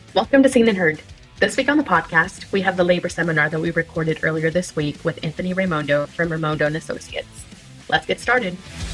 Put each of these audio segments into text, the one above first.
Welcome to Seen and Heard. This week on the podcast, we have the labor seminar that we recorded earlier this week with Anthony Raimondo from Raimondo and Associates. Let's get started.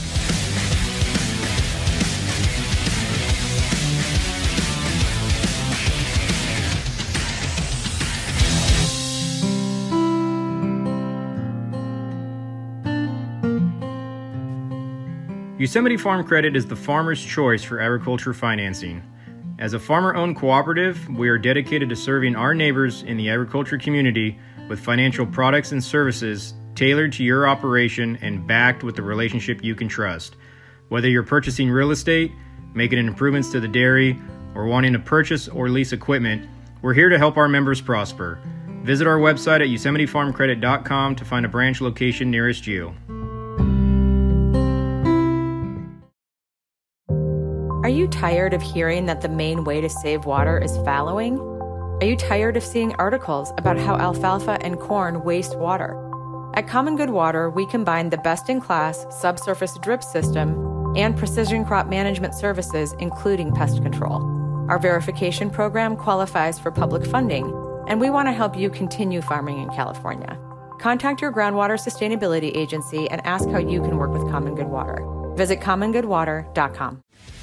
Yosemite Farm Credit is the farmer's choice for agriculture financing. As a farmer-owned cooperative, we are dedicated to serving our neighbors in the agriculture community with financial products and services tailored to your operation and backed with the relationship you can trust. Whether you're purchasing real estate, making improvements to the dairy, or wanting to purchase or lease equipment, we're here to help our members prosper. Visit our website at YosemiteFarmCredit.com to find a branch location nearest you. Are you tired of hearing that the main way to save water is fallowing? Are you tired of seeing articles about how alfalfa and corn waste water? At Common Good Water, we combine the best-in-class subsurface drip system and precision crop management services, including pest control. Our verification program qualifies for public funding, and we want to help you continue farming in California. Contact your groundwater sustainability agency and ask how you can work with Common Good Water. Visit commongoodwater.com.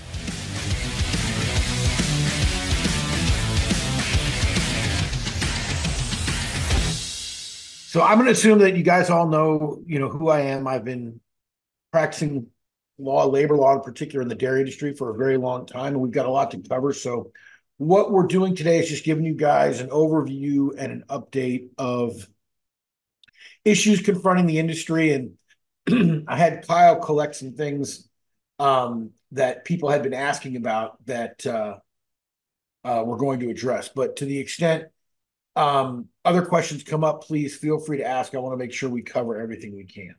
So I'm going to assume that you guys all know, who I am. I've been practicing labor law in particular in the dairy industry for a very long time, and we've got a lot to cover. So what we're doing today is just giving you guys an overview and an update of issues confronting the industry. And I had Kyle collect some things that people had been asking about that we're going to address. But to the extent other questions come up, please feel free to ask. I want to make sure we cover everything we can.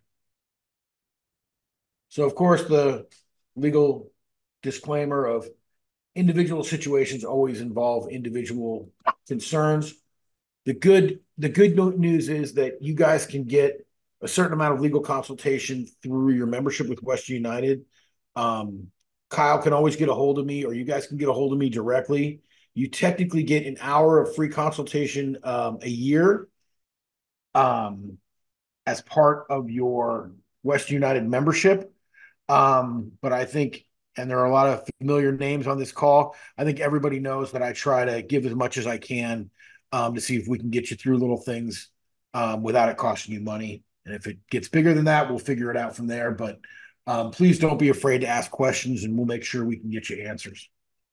So, of course, the legal disclaimer of individual situations always involve individual concerns. The good news is that you guys can get a certain amount of legal consultation through your membership with Western United. Kyle can always get a hold of me, or you guys can get a hold of me directly. You technically get an hour of free consultation a year as part of your Western United membership. But I think, and there are a lot of familiar names on this call, I think everybody knows that I try to give as much as I can to see if we can get you through little things without it costing you money. And if it gets bigger than that, we'll figure it out from there. But please don't be afraid to ask questions, and we'll make sure we can get you answers.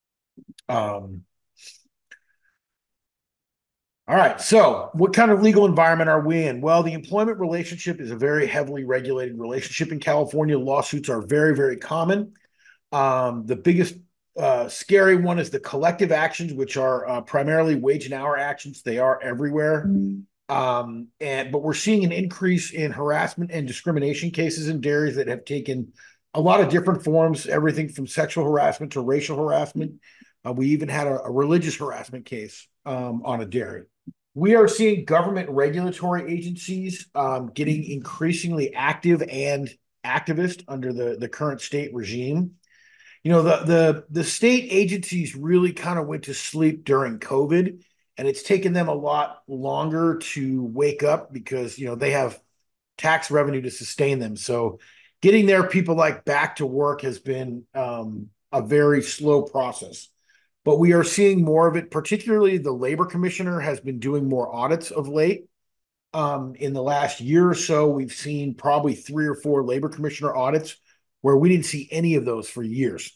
All right, so what kind of legal environment are we in? Well, the employment relationship is a very heavily regulated relationship in California. Lawsuits are very, very common. The biggest scary one is the collective actions, which are primarily wage and hour actions. They are everywhere. But we're seeing an increase in harassment and discrimination cases in dairies that have taken a lot of different forms, everything from sexual harassment to racial harassment. We even had a religious harassment case on a dairy. We are seeing government regulatory agencies getting increasingly active and activist under the current state regime. The state agencies really kind of went to sleep during COVID, and it's taken them a lot longer to wake up because, they have tax revenue to sustain them. So getting their people back to work has been a very slow process. But we are seeing more of it, particularly the labor commissioner has been doing more audits of late. In the last year or so, we've seen probably 3 or 4 labor commissioner audits where we didn't see any of those for years.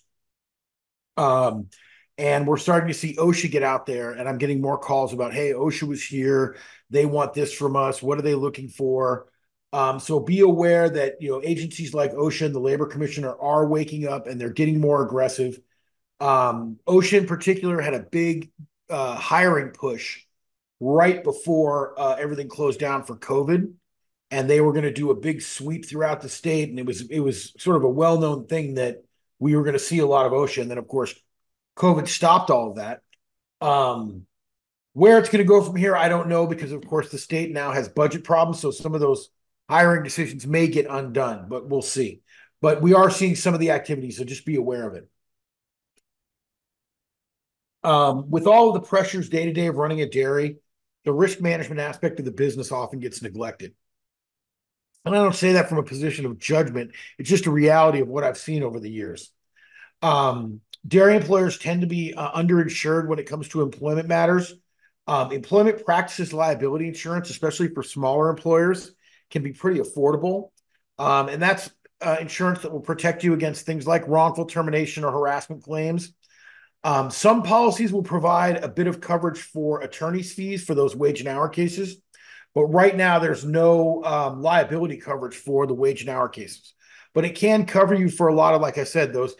And we're starting to see OSHA get out there, and I'm getting more calls about, hey, OSHA was here. They want this from us. What are they looking for? So be aware that, agencies like OSHA and the labor commissioner are waking up, and they're getting more aggressive. OSHA in particular had a big hiring push right before everything closed down for COVID, and they were going to do a big sweep throughout the state. And it was sort of a well-known thing that we were going to see a lot of OSHA. And then, of course, COVID stopped all of that. Where it's going to go from here, I don't know, because, of course, the state now has budget problems. So some of those hiring decisions may get undone, but we'll see. But we are seeing some of the activity, so just be aware of it. With all of the pressures day to day of running a dairy, the risk management aspect of the business often gets neglected. And I don't say that from a position of judgment. It's just a reality of what I've seen over the years. Dairy employers tend to be underinsured when it comes to employment matters. Employment practices liability insurance, especially for smaller employers, can be pretty affordable. And that's insurance that will protect you against things like wrongful termination or harassment claims. Some policies will provide a bit of coverage for attorney's fees for those wage and hour cases. But right now, there's no liability coverage for the wage and hour cases. But it can cover you for a lot of, like I said, those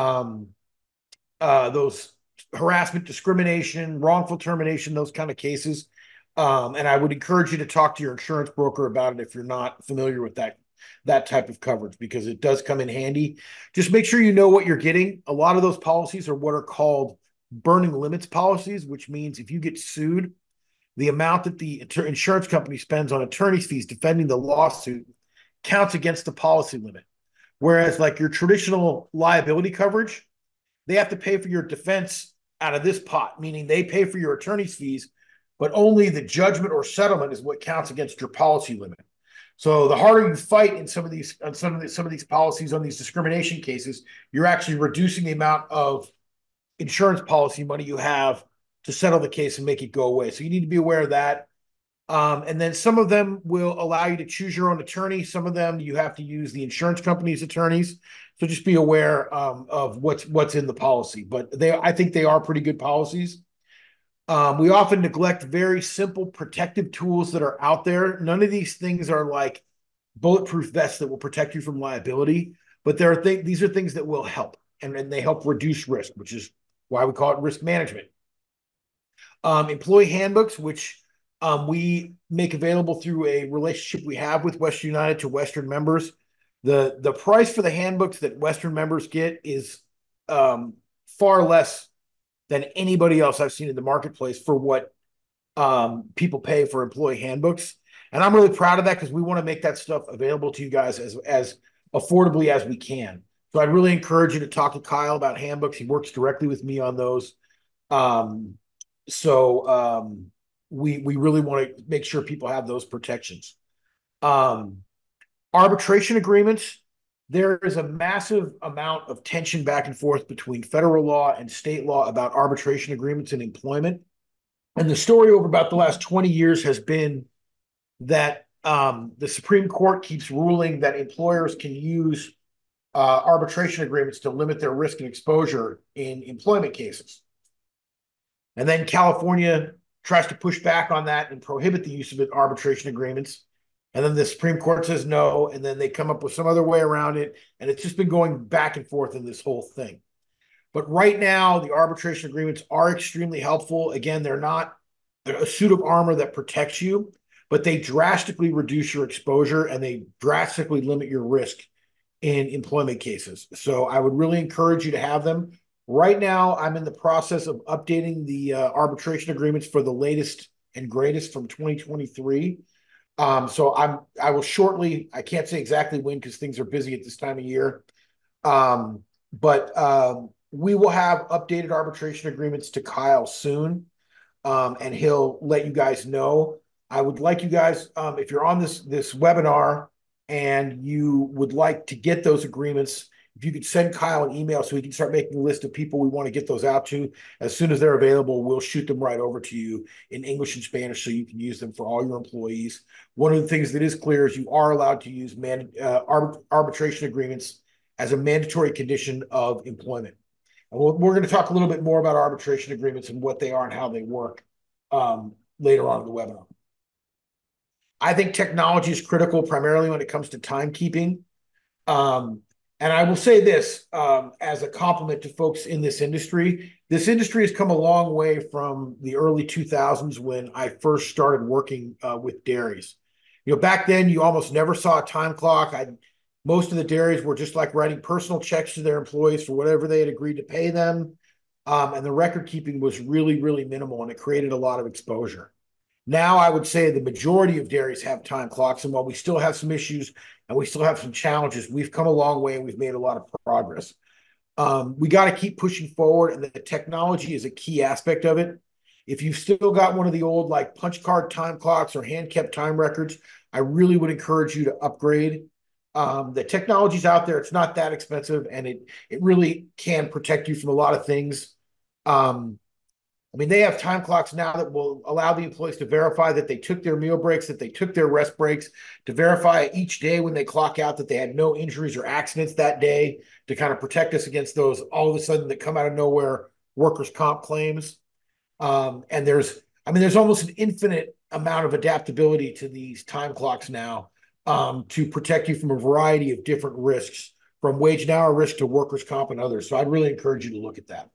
harassment, discrimination, wrongful termination, those kind of cases. And I would encourage you to talk to your insurance broker about it if you're not familiar with that type of coverage, because it does come in handy. Just make sure you know what you're getting. A lot of those policies are what are called burning limits policies, which means if you get sued, the amount that the insurance company spends on attorney's fees defending the lawsuit counts against the policy limit. Whereas like your traditional liability coverage, they have to pay for your defense out of this pot, meaning they pay for your attorney's fees, but only the judgment or settlement is what counts against your policy limit. So the harder you fight in some of these policies on these discrimination cases, you're actually reducing the amount of insurance policy money you have to settle the case and make it go away. So you need to be aware of that. And then some of them will allow you to choose your own attorney. Some of them you have to use the insurance company's attorneys. So just be aware of what's in the policy. But I think they are pretty good policies. We often neglect very simple protective tools that are out there. None of these things are like bulletproof vests that will protect you from liability, but these are things that will help, and they help reduce risk, which is why we call it risk management. Employee handbooks, which we make available through a relationship we have with Western United to Western members. The price for the handbooks that Western members get is far less than anybody else I've seen in the marketplace for what people pay for employee handbooks. And I'm really proud of that because we want to make that stuff available to you guys as affordably as we can. So I'd really encourage you to talk to Kyle about handbooks. He works directly with me on those. We really want to make sure people have those protections. Arbitration agreements. There is a massive amount of tension back and forth between federal law and state law about arbitration agreements in employment. And the story over about the last 20 years has been that the Supreme Court keeps ruling that employers can use arbitration agreements to limit their risk and exposure in employment cases. And then California tries to push back on that and prohibit the use of arbitration agreements. And then the Supreme Court says no, and then they come up with some other way around it. And it's just been going back and forth in this whole thing. But right now, the arbitration agreements are extremely helpful. Again, they're not a suit of armor that protects you, but they drastically reduce your exposure and they drastically limit your risk in employment cases. So I would really encourage you to have them. Right now, I'm in the process of updating the arbitration agreements for the latest and greatest from 2023. So I will shortly, I can't say exactly when because things are busy at this time of year. But we will have updated arbitration agreements to Kyle soon. And he'll let you guys know. I would like you guys, if you're on this webinar and you would like to get those agreements, if you could send Kyle an email so he can start making a list of people we want to get those out to. As soon as they're available, we'll shoot them right over to you in English and Spanish so you can use them for all your employees. One of the things that is clear is you are allowed to use arbitration agreements as a mandatory condition of employment. And we're going to talk a little bit more about arbitration agreements and what they are and how they work later on in the webinar. I think technology is critical, primarily when it comes to timekeeping. And I will say this as a compliment to folks in this industry. This industry has come a long way from the early 2000s when I first started working with dairies. You know, back then you almost never saw a time clock. Most of the dairies were just like writing personal checks to their employees for whatever they had agreed to pay them. And the record keeping was really, really minimal, and it created a lot of exposure. Now I would say the majority of dairies have time clocks, and while we still have some issues and we still have some challenges, we've come a long way and we've made a lot of progress. We got to keep pushing forward, and the technology is a key aspect of it. If you've still got one of the old like punch card time clocks or hand kept time records, I really would encourage you to upgrade. The technology's out there; it's not that expensive, and it really can protect you from a lot of things. I mean, they have time clocks now that will allow the employees to verify that they took their meal breaks, that they took their rest breaks, to verify each day when they clock out that they had no injuries or accidents that day, to kind of protect us against those all of a sudden that come out of nowhere workers' comp claims. And there's almost an infinite amount of adaptability to these time clocks now, to protect you from a variety of different risks, from wage and hour risk to workers' comp and others. So I'd really encourage you to look at that.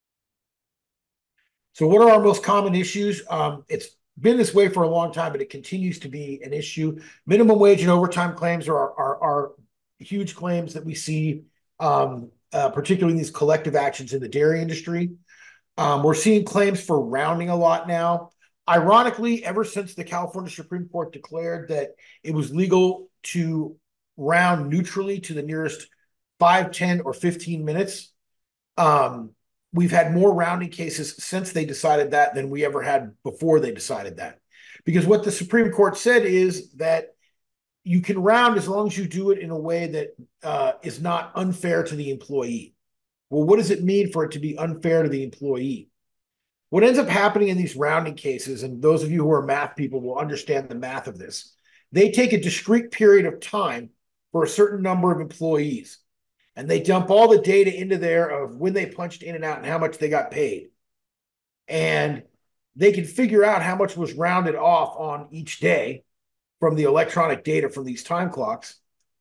So what are our most common issues? It's been this way for a long time, but it continues to be an issue. Minimum wage and overtime claims are huge claims that we see, particularly in these collective actions in the dairy industry. We're seeing claims for rounding a lot now. Ironically, ever since the California Supreme Court declared that it was legal to round neutrally to the nearest 5, 10, or 15 minutes, we've had more rounding cases since they decided that than we ever had before they decided that. Because what the Supreme Court said is that you can round as long as you do it in a way that is not unfair to the employee. Well, what does it mean for it to be unfair to the employee? What ends up happening in these rounding cases, and those of you who are math people will understand the math of this, they take a discrete period of time for a certain number of employees, and they dump all the data into there of when they punched in and out and how much they got paid. And they can figure out how much was rounded off on each day from the electronic data from these time clocks.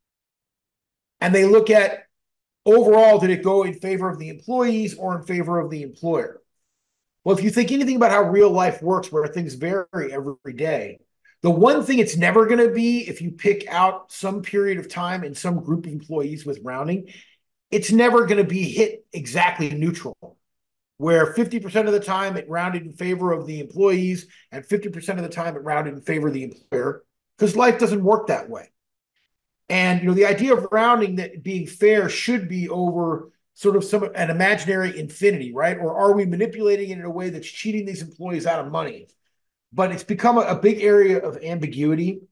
And they look at overall, did it go in favor of the employees or in favor of the employer? Well, if you think anything about how real life works, where things vary every day, the one thing it's never going to be, if you pick out some period of time and some group of employees with rounding, it's never going to be hit exactly neutral, where 50% of the time it rounded in favor of the employees and 50% of the time it rounded in favor of the employer, because life doesn't work that way. And the idea of rounding that being fair should be over sort of an imaginary infinity, right? Or are we manipulating it in a way that's cheating these employees out of money? But it's become a big area of ambiguity.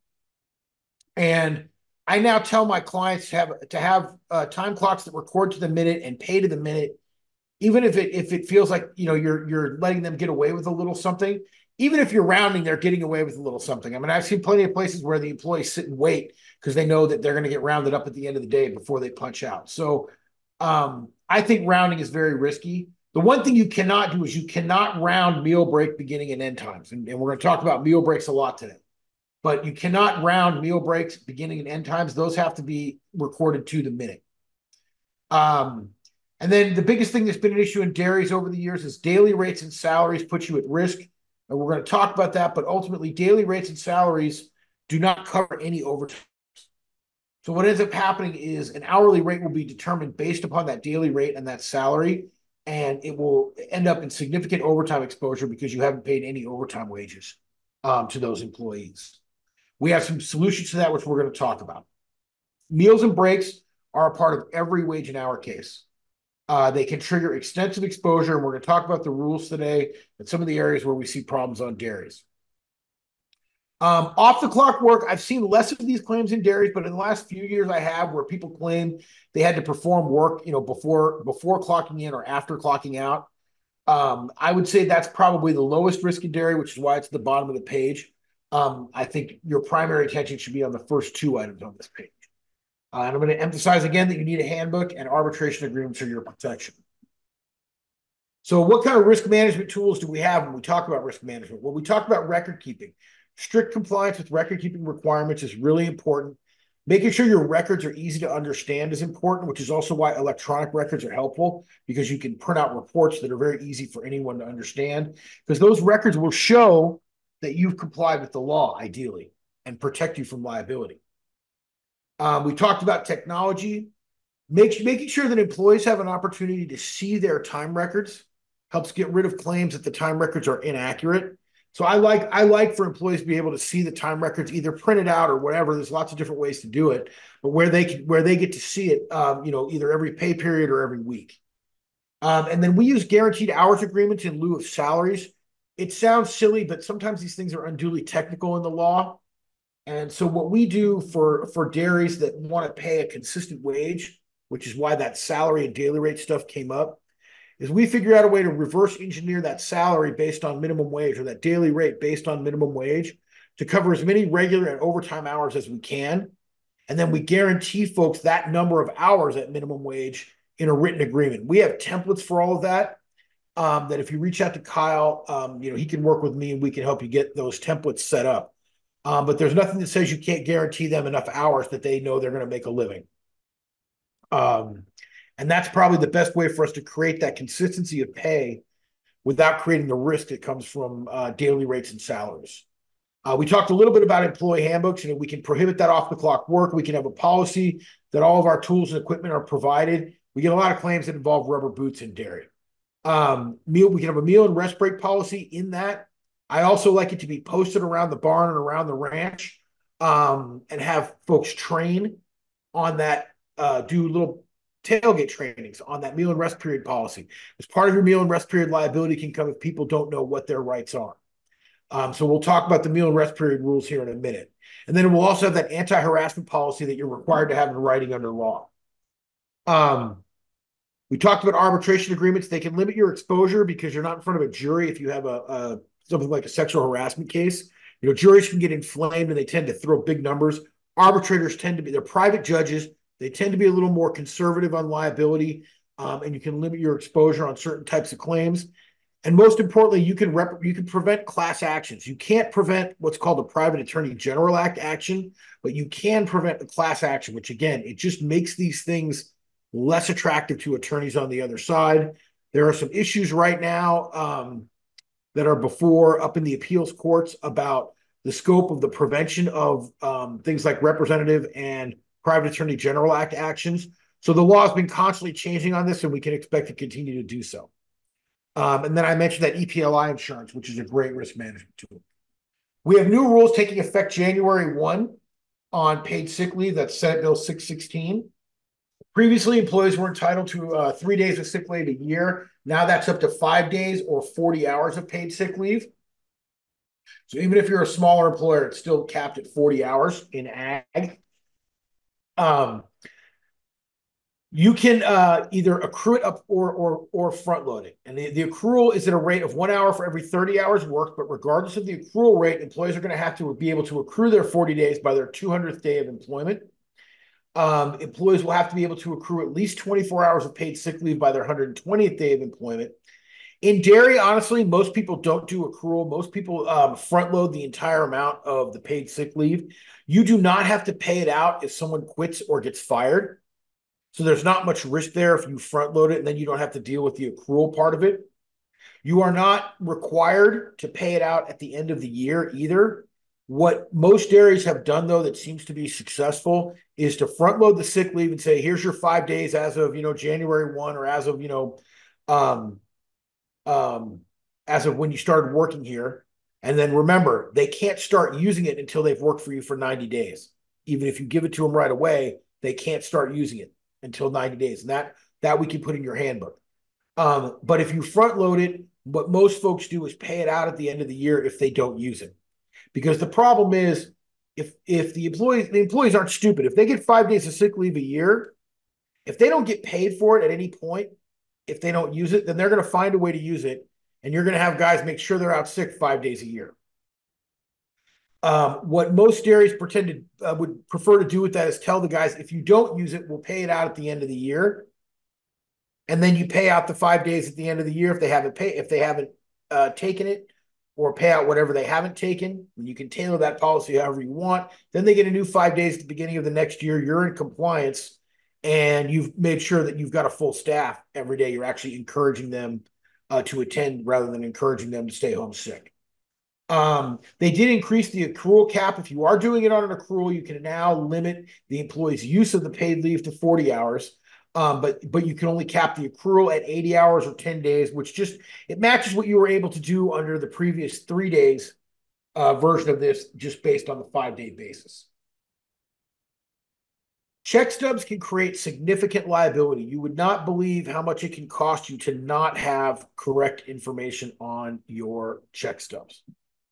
And I now tell my clients to have time clocks that record to the minute and pay to the minute, even if it feels like you're letting them get away with a little something. Even if you're rounding, they're getting away with a little something. I mean, I've seen plenty of places where the employees sit and wait because they know that they're going to get rounded up at the end of the day before they punch out. So I think rounding is very risky. The one thing you cannot do is you cannot round meal break beginning and end times. And we're going to talk about meal breaks a lot today. But you cannot round meal breaks beginning and end times. Those have to be recorded to the minute. And then the biggest thing that's been an issue in dairies over the years is daily rates and salaries put you at risk. And we're going to talk about that, but ultimately daily rates and salaries do not cover any overtime. So what ends up happening is an hourly rate will be determined based upon that daily rate and that salary, and it will end up in significant overtime exposure because you haven't paid any overtime wages to those employees. We have some solutions to that, which we're going to talk about. Meals and breaks are a part of every wage and hour case. They can trigger extensive exposure, and we're going to talk about the rules today and some of the areas where we see problems on dairies. Off the clock work, I've seen less of these claims in dairies, but in the last few years I have, where people claim they had to perform work, before clocking in or after clocking out. I would say that's probably the lowest risk in dairy, which is why it's at the bottom of the page. I think your primary attention should be on the first two items on this page. And I'm going to emphasize again that you need a handbook, and arbitration agreements are your protection. So what kind of risk management tools do we have when we talk about risk management? Well, we talk about record keeping. Strict compliance with record keeping requirements is really important. Making sure your records are easy to understand is important, which is also why electronic records are helpful, because you can print out reports that are very easy for anyone to understand, because those records will show that you've complied with the law, ideally, and protect you from liability. We talked about technology. Making sure that employees have an opportunity to see their time records helps get rid of claims that the time records are inaccurate. So I like for employees to be able to see the time records either printed out or whatever. There's lots of different ways to do it, but where they get to see it, either every pay period or every week. And then we use guaranteed hours agreements in lieu of salaries. It sounds silly, but sometimes these things are unduly technical in the law. And so what we do for dairies that want to pay a consistent wage, which is why that salary and daily rate stuff came up, is we figure out a way to reverse engineer that salary based on minimum wage or that daily rate based on minimum wage to cover as many regular and overtime hours as we can. And then we guarantee folks that number of hours at minimum wage in a written agreement. We have templates for all of that. That if you reach out to Kyle, he can work with me and we can help you get those templates set up. But there's nothing that says you can't guarantee them enough hours that they know they're going to make a living. And that's probably the best way for us to create that consistency of pay without creating the risk that comes from daily rates and salaries. We talked a little bit about employee handbooks. We can prohibit that off-the-clock work. We can have a policy that all of our tools and equipment are provided. We get a lot of claims that involve rubber boots in dairy. We can have a meal and rest break policy in that. I also like it to be posted around the barn and around the ranch, and have folks train on that, do little tailgate trainings on that meal and rest period policy. As part of your meal and rest period, liability can come if people don't know what their rights are. So we'll talk about the meal and rest period rules here in a minute. And then we'll also have that anti-harassment policy that you're required to have in writing under law. We talked about arbitration agreements. They can limit your exposure because you're not in front of a jury if you have something like a sexual harassment case. Juries can get inflamed and they tend to throw big numbers. Arbitrators they're private judges. They tend to be a little more conservative on liability, and you can limit your exposure on certain types of claims. And most importantly, you can prevent class actions. You can't prevent what's called a Private Attorney General Act action, but you can prevent the class action, which again, it just makes these things less attractive to attorneys on the other side. There are some issues right now that are up in the appeals courts about the scope of the prevention of things like representative and Private Attorney General Act actions. So the law has been constantly changing on this, and we can expect to continue to do so. And then I mentioned that EPLI insurance, which is a great risk management tool. We have new rules taking effect January 1 on paid sick leave. That's Senate Bill 616. Previously, employees were entitled to 3 days of sick leave a year. Now that's up to 5 days or 40 hours of paid sick leave. So even if you're a smaller employer, it's still capped at 40 hours in ag. You can either accrue it up or front load it. And the accrual is at a rate of 1 hour for every 30 hours worked. But regardless of the accrual rate, employees are going to have to be able to accrue their 40 days by their 200th day of employment. Employees will have to be able to accrue at least 24 hours of paid sick leave by their 120th day of employment. In dairy, honestly, most people don't do accrual. Most people front load the entire amount of the paid sick leave. You do not have to pay it out if someone quits or gets fired. So there's not much risk there if you front load it, and then you don't have to deal with the accrual part of it. You are not required to pay it out at the end of the year either. What most dairies have done, though, that seems to be successful is to front load the sick leave and say, here's your 5 days as of, January 1 or as of, as of when you started working here. And then remember, they can't start using it until they've worked for you for 90 days. Even if you give it to them right away, they can't start using it until 90 days. And that we can put in your handbook. But if you front load it, what most folks do is pay it out at the end of the year if they don't use it. Because the problem is, if the employees aren't stupid. If they get 5 days of sick leave a year, if they don't get paid for it at any point, if they don't use it, then they're going to find a way to use it. And you're going to have guys make sure they're out sick 5 days a year. What most dairies would prefer to do with that is tell the guys, if you don't use it, we'll pay it out at the end of the year. And then you pay out the 5 days at the end of the year if they haven't taken it, or pay out whatever they haven't taken. You can tailor that policy however you want. Then they get a new 5 days at the beginning of the next year. You're in compliance, and you've made sure that you've got a full staff every day. You're actually encouraging them to attend rather than encouraging them to stay home sick. They did increase the accrual cap. If you are doing it on an accrual, you can now limit the employee's use of the paid leave to 40 hours. But you can only cap the accrual at 80 hours or 10 days, which just it matches what you were able to do under the previous 3 days version of this, just based on the 5-day basis. Check stubs can create significant liability. You would not believe how much it can cost you to not have correct information on your check stubs.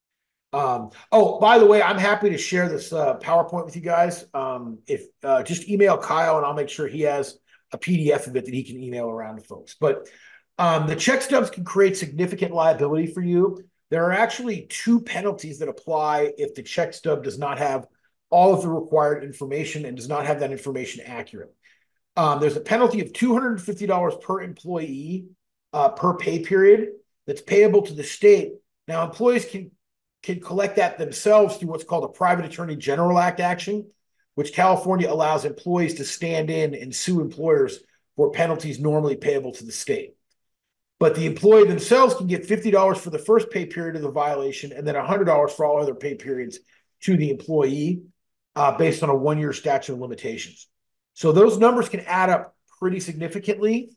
Oh, by the way, I'm happy to share this PowerPoint with you guys. If just email Kyle and I'll make sure he has a PDF of it that he can email around to folks. But the check stubs can create significant liability for you. There are actually 2 penalties that apply if the check stub does not have all of the required information and does not have that information accurate. There's a penalty of $250 per employee per pay period that's payable to the state. Now, employees can collect that themselves through what's called a Private Attorney General Act action, which California allows employees to stand in and sue employers for penalties normally payable to the state. But the employee themselves can get $50 for the first pay period of the violation and then $100 for all other pay periods to the employee based on a 1-year statute of limitations. So those numbers can add up pretty significantly,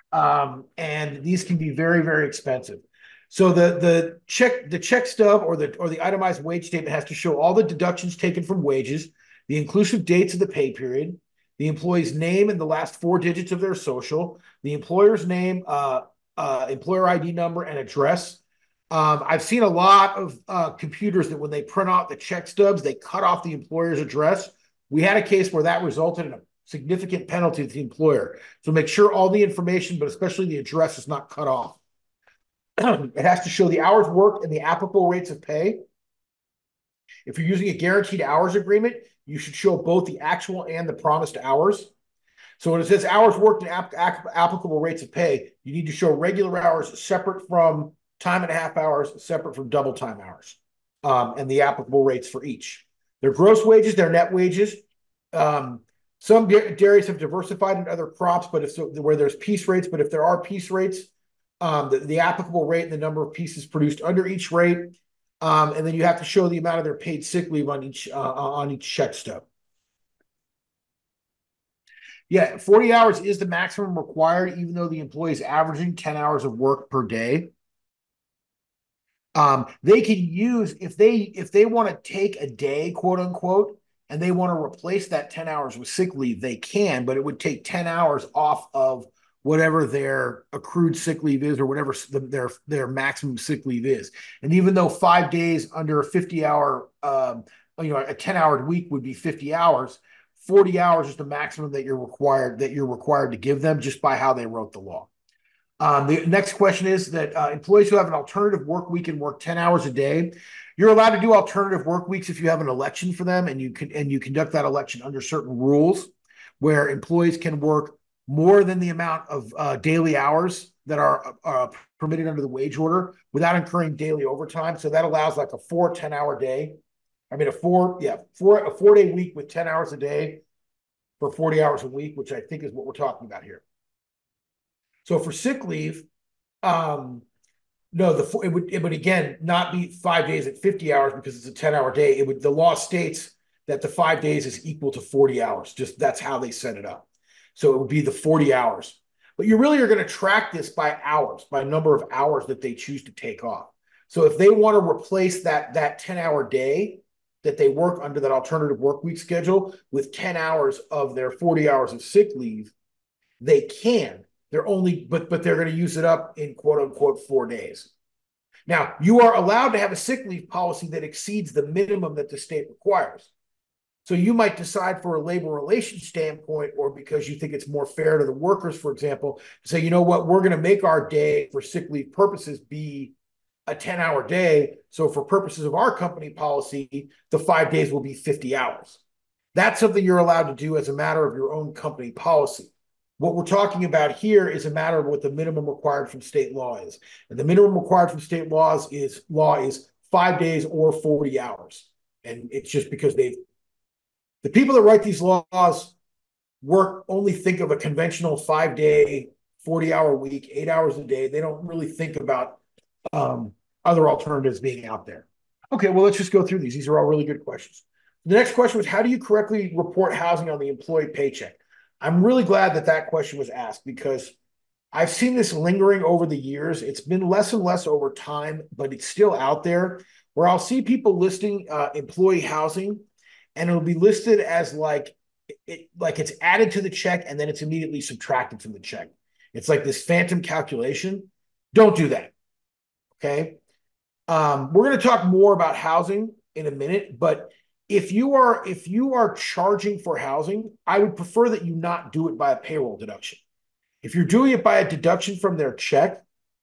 and these can be very, very expensive. So the check stub or the itemized wage statement has to show all the deductions taken from wages, the inclusive dates of the pay period, the employee's name and the last 4 digits of their social, the employer's name, employer ID number, and address. I've seen a lot of computers that when they print out the check stubs, they cut off the employer's address. We had a case where that resulted in a significant penalty to the employer. So make sure all the information, but especially the address, is not cut off. It has to show the hours worked and the applicable rates of pay. If you're using a guaranteed hours agreement, you should show both the actual and the promised hours. So when it says hours worked and applicable rates of pay, you need to show regular hours separate from time and a half hours, separate from double time hours, and the applicable rates for each. Their gross wages, their net wages. Some dairies have diversified in other crops, but where there's piece rates, but if there are piece rates, the applicable rate and the number of pieces produced under each rate, and then you have to show the amount of their paid sick leave on each check stub. Yeah, 40 hours is the maximum required, even though the employee is averaging 10 hours of work per day. They can use, if they want to take a day, quote unquote, and they want to replace that 10 hours with sick leave, they can, but it would take 10 hours off of whatever their accrued sick leave is or whatever their maximum sick leave is. And even though 5 days under a 50-hour, a 10-hour week would be 50 hours, 40 hours is the maximum that you're required to give them just by how they wrote the law. The next question is that employees who have an alternative work week and work 10 hours a day, you're allowed to do alternative work weeks if you have an election for them and you conduct that election under certain rules where employees can work more than the amount of daily hours that are permitted under the wage order without incurring daily overtime. So that allows like a 4 10-hour day. I mean, a 4-day week with 10 hours a day for 40 hours a week, which I think is what we're talking about here. So for sick leave, no, it would again not be 5 days at 50 hours because it's a 10-hour day. The law states that the 5 days is equal to 40 hours. Just that's how they set it up. So it would be the 40 hours. But you really are going to track this by hours, by number of hours that they choose to take off. So if they want to replace that 10-hour day that they work under that alternative work week schedule with 10 hours of their 40 hours of sick leave, they can. But they're going to use it up in quote unquote 4 days. Now, you are allowed to have a sick leave policy that exceeds the minimum that the state requires. So you might decide for a labor relations standpoint, or because you think it's more fair to the workers, for example, to say, you know what, we're going to make our day for sick leave purposes be a 10-hour day. So for purposes of our company policy, the 5 days will be 50 hours. That's something you're allowed to do as a matter of your own company policy. What we're talking about here is a matter of what the minimum required from state law is. And the minimum required from state laws is 5 days or 40 hours. And it's just because the people that write these laws only think of a conventional 5-day, 40-hour week, 8 hours a day. They don't really think about other alternatives being out there. Okay, well, let's just go through these. These are all really good questions. The next question was, how do you correctly report housing on the employee paycheck? I'm really glad that that question was asked because I've seen this lingering over the years. It's been less and less over time, but it's still out there where I'll see people listing employee housing, and it'll be listed as like it's added to the check and then it's immediately subtracted from the check. It's like this phantom calculation. Don't do that. Okay. We're going to talk more about housing in a minute, but if you are charging for housing, I would prefer that you not do it by a payroll deduction. If you're doing it by a deduction from their check,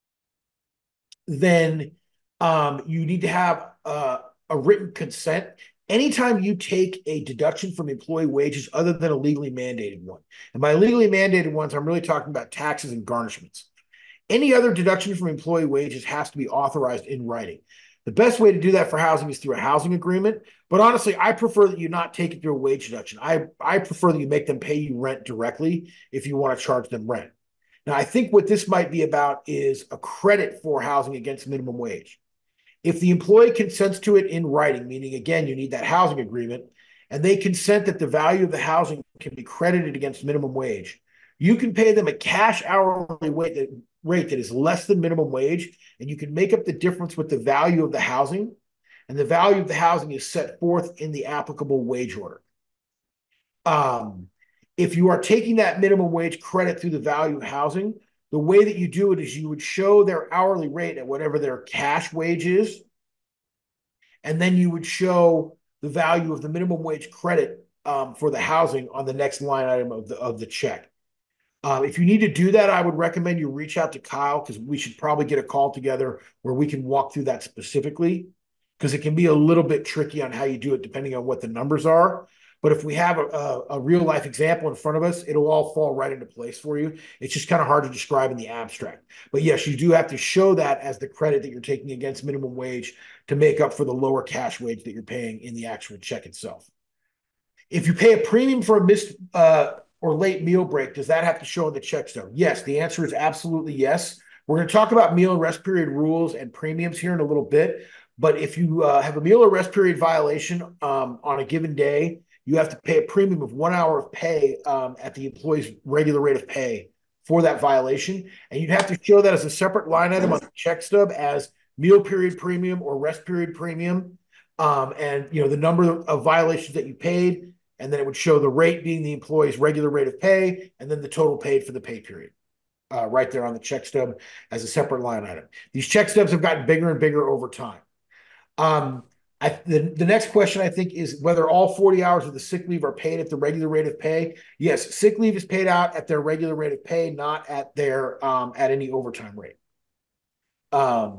then you need to have a written consent. Anytime you take a deduction from employee wages other than a legally mandated one, and by legally mandated ones, I'm really talking about taxes and garnishments. Any other deduction from employee wages has to be authorized in writing. The best way to do that for housing is through a housing agreement. But honestly, I prefer that you not take it through a wage deduction. I prefer that you make them pay you rent directly if you want to charge them rent. Now, I think what this might be about is a credit for housing against minimum wage. If the employee consents to it in writing, meaning, again, you need that housing agreement, and they consent that the value of the housing can be credited against minimum wage, you can pay them a cash hourly rate that is less than minimum wage, and you can make up the difference with the value of the housing, and the value of the housing is set forth in the applicable wage order. If you are taking that minimum wage credit through the value of housing, the way that you do it is you would show their hourly rate at whatever their cash wage is, and then you would show the value of the minimum wage credit for the housing on the next line item of the check. If you need to do that, I would recommend you reach out to Kyle because we should probably get a call together where we can walk through that specifically because it can be a little bit tricky on how you do it depending on what the numbers are. But if we have a real life example in front of us, it'll all fall right into place for you. It's just kind of hard to describe in the abstract. But yes, you do have to show that as the credit that you're taking against minimum wage to make up for the lower cash wage that you're paying in the actual check itself. If you pay a premium for a missed or late meal break, does that have to show in the check stub? Yes, the answer is absolutely yes. We're going to talk about meal and rest period rules and premiums here in a little bit. But if you have a meal or rest period violation on a given day, you have to pay a premium of 1 hour of pay at the employee's regular rate of pay for that violation. And you'd have to show that as a separate line item on the check stub as meal period premium or rest period premium. And the number of violations that you paid. And then it would show the rate being the employee's regular rate of pay, and then the total paid for the pay period right there on the check stub as a separate line item. These check stubs have gotten bigger and bigger over time. The next question, I think, is whether all 40 hours of the sick leave are paid at the regular rate of pay. Yes, sick leave is paid out at their regular rate of pay, not at their at any overtime rate. How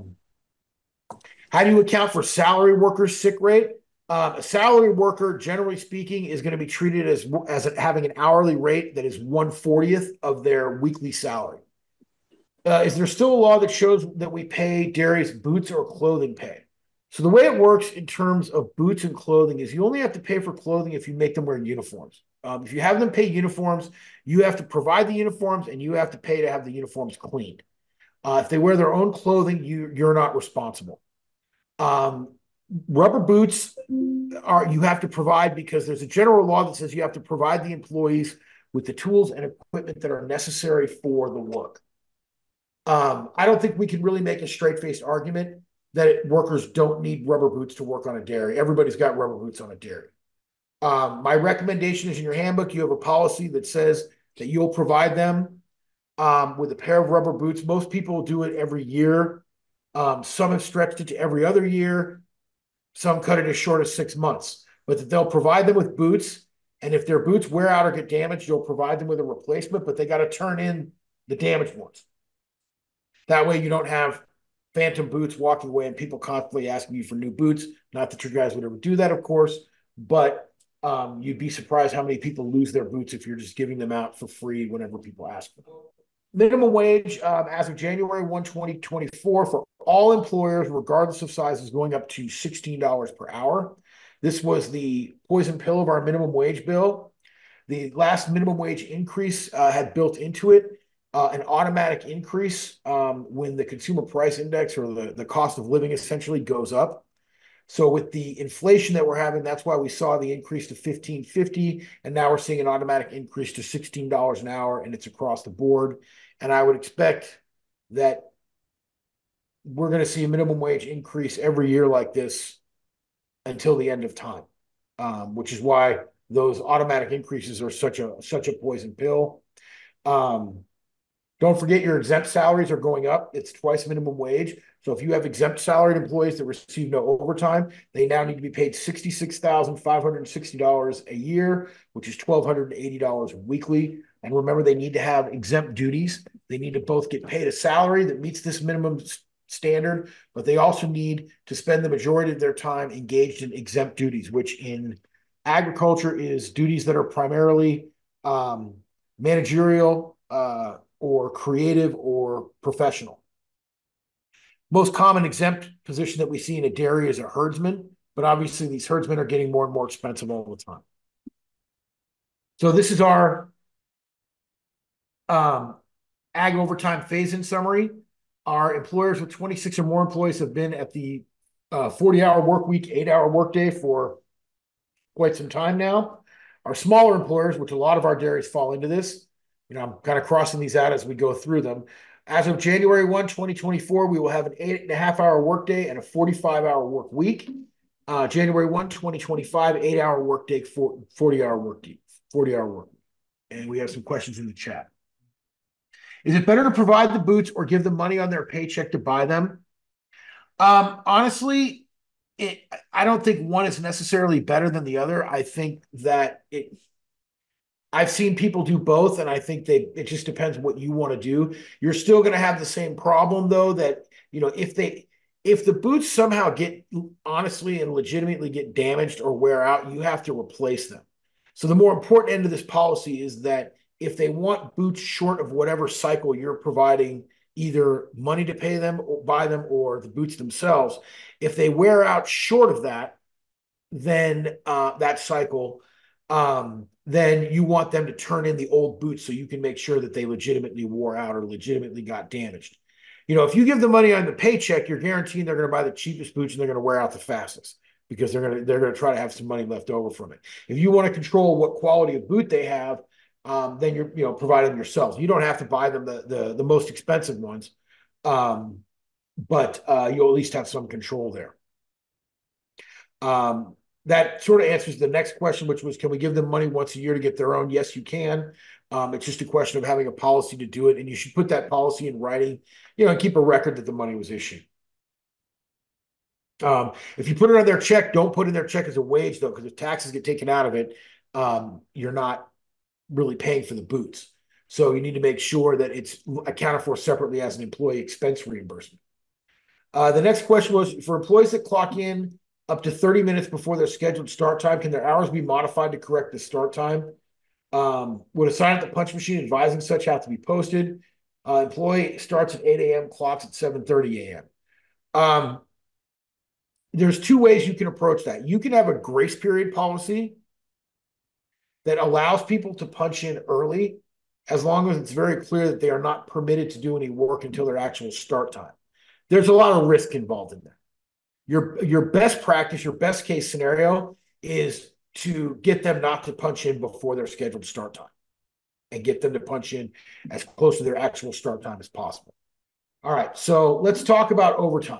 do you account for salary workers' sick rate? A salary worker, generally speaking, is going to be treated as having an hourly rate that is 1/40th of their weekly salary. Is there still a law that shows that we pay dairies boots or clothing pay? So the way it works in terms of boots and clothing is you only have to pay for clothing if you make them wear uniforms. If you have them pay uniforms, you have to provide the uniforms and you have to pay to have the uniforms cleaned. If they wear their own clothing, you're not responsible. Rubber boots you have to provide because there's a general law that says you have to provide the employees with the tools and equipment that are necessary for the work. I don't think we can really make a straight-faced argument that workers don't need rubber boots to work on a dairy. Everybody's got rubber boots on a dairy. My recommendation is in your handbook, you have a policy that says that you'll provide them with a pair of rubber boots. Most people do it every year. Some have stretched it to every other year. Some cut it as short as 6 months, but that they'll provide them with boots. And if their boots wear out or get damaged, you'll provide them with a replacement, but they got to turn in the damaged ones. That way you don't have phantom boots walking away and people constantly asking you for new boots. Not that you guys would ever do that, of course, but you'd be surprised how many people lose their boots if you're just giving them out for free whenever people ask for them. Minimum wage as of January 1, 2024 for all employers, regardless of size, is going up to $16 per hour. This was the poison pill of our minimum wage bill. The last minimum wage increase had built into it an automatic increase when the consumer price index or the cost of living essentially goes up. So with the inflation that we're having, that's why we saw the increase to $15.50, and now we're seeing an automatic increase to $16 an hour, and it's across the board. And I would expect that we're going to see a minimum wage increase every year like this until the end of time, which is why those automatic increases are such a poison pill. Don't forget your exempt salaries are going up. It's twice minimum wage. So if you have exempt salaried employees that receive no overtime, they now need to be paid $66,560 a year, which is $1,280 weekly. And remember, they need to have exempt duties. They need to both get paid a salary that meets this minimum standard, but they also need to spend the majority of their time engaged in exempt duties, which in agriculture is duties that are primarily managerial, or creative or professional. Most common exempt position that we see in a dairy is a herdsman, but obviously these herdsmen are getting more and more expensive all the time. So this is our ag overtime phase-in summary. Our employers with 26 or more employees have been at the 40-hour work week, 8-hour workday for quite some time now. Our smaller employers, which a lot of our dairies fall into this, I'm kind of crossing these out as we go through them. As of January 1, 2024, we will have an 8.5-hour workday and a 45-hour work week. January 1, 2025, 8-hour workday, 40-hour workday, 40-hour work week. And we have some questions in the chat. Is it better to provide the boots or give them money on their paycheck to buy them? Honestly, I don't think one is necessarily better than the other. I think that I've seen people do both, and I think it just depends what you want to do. You're still going to have the same problem, though, that if the boots somehow get honestly and legitimately get damaged or wear out, you have to replace them. So the more important end of this policy is that if they want boots short of whatever cycle you're providing, either money to pay them or buy them or the boots themselves, if they wear out short of that, then that cycle, then you want them to turn in the old boots so you can make sure that they legitimately wore out or legitimately got damaged. If you give the money on the paycheck, you're guaranteeing they're going to buy the cheapest boots and they're going to wear out the fastest because they're going to try to have some money left over from it. If you want to control what quality of boot they have, then you're providing them yourselves. You don't have to buy them the most expensive ones, but you'll at least have some control there. That sort of answers the next question, which was, can we give them money once a year to get their own? Yes, you can. It's just a question of having a policy to do it, and you should put that policy in writing, and keep a record that the money was issued. If you put it on their check, don't put in their check as a wage, though, because if taxes get taken out of it, you're not really paying for the boots. So you need to make sure that it's accounted for separately as an employee expense reimbursement. The next question was, for employees that clock in up to 30 minutes before their scheduled start time, can their hours be modified to correct the start time? Would a sign at the punch machine advising such have to be posted? Employee starts at 8 a.m., clocks at 7:30 a.m. There's two ways you can approach that. You can have a grace period policy that allows people to punch in early as long as it's very clear that they are not permitted to do any work until their actual start time. There's a lot of risk involved in that. Your best practice, your best case scenario is to get them not to punch in before their scheduled start time and get them to punch in as close to their actual start time as possible. All right, so let's talk about overtime.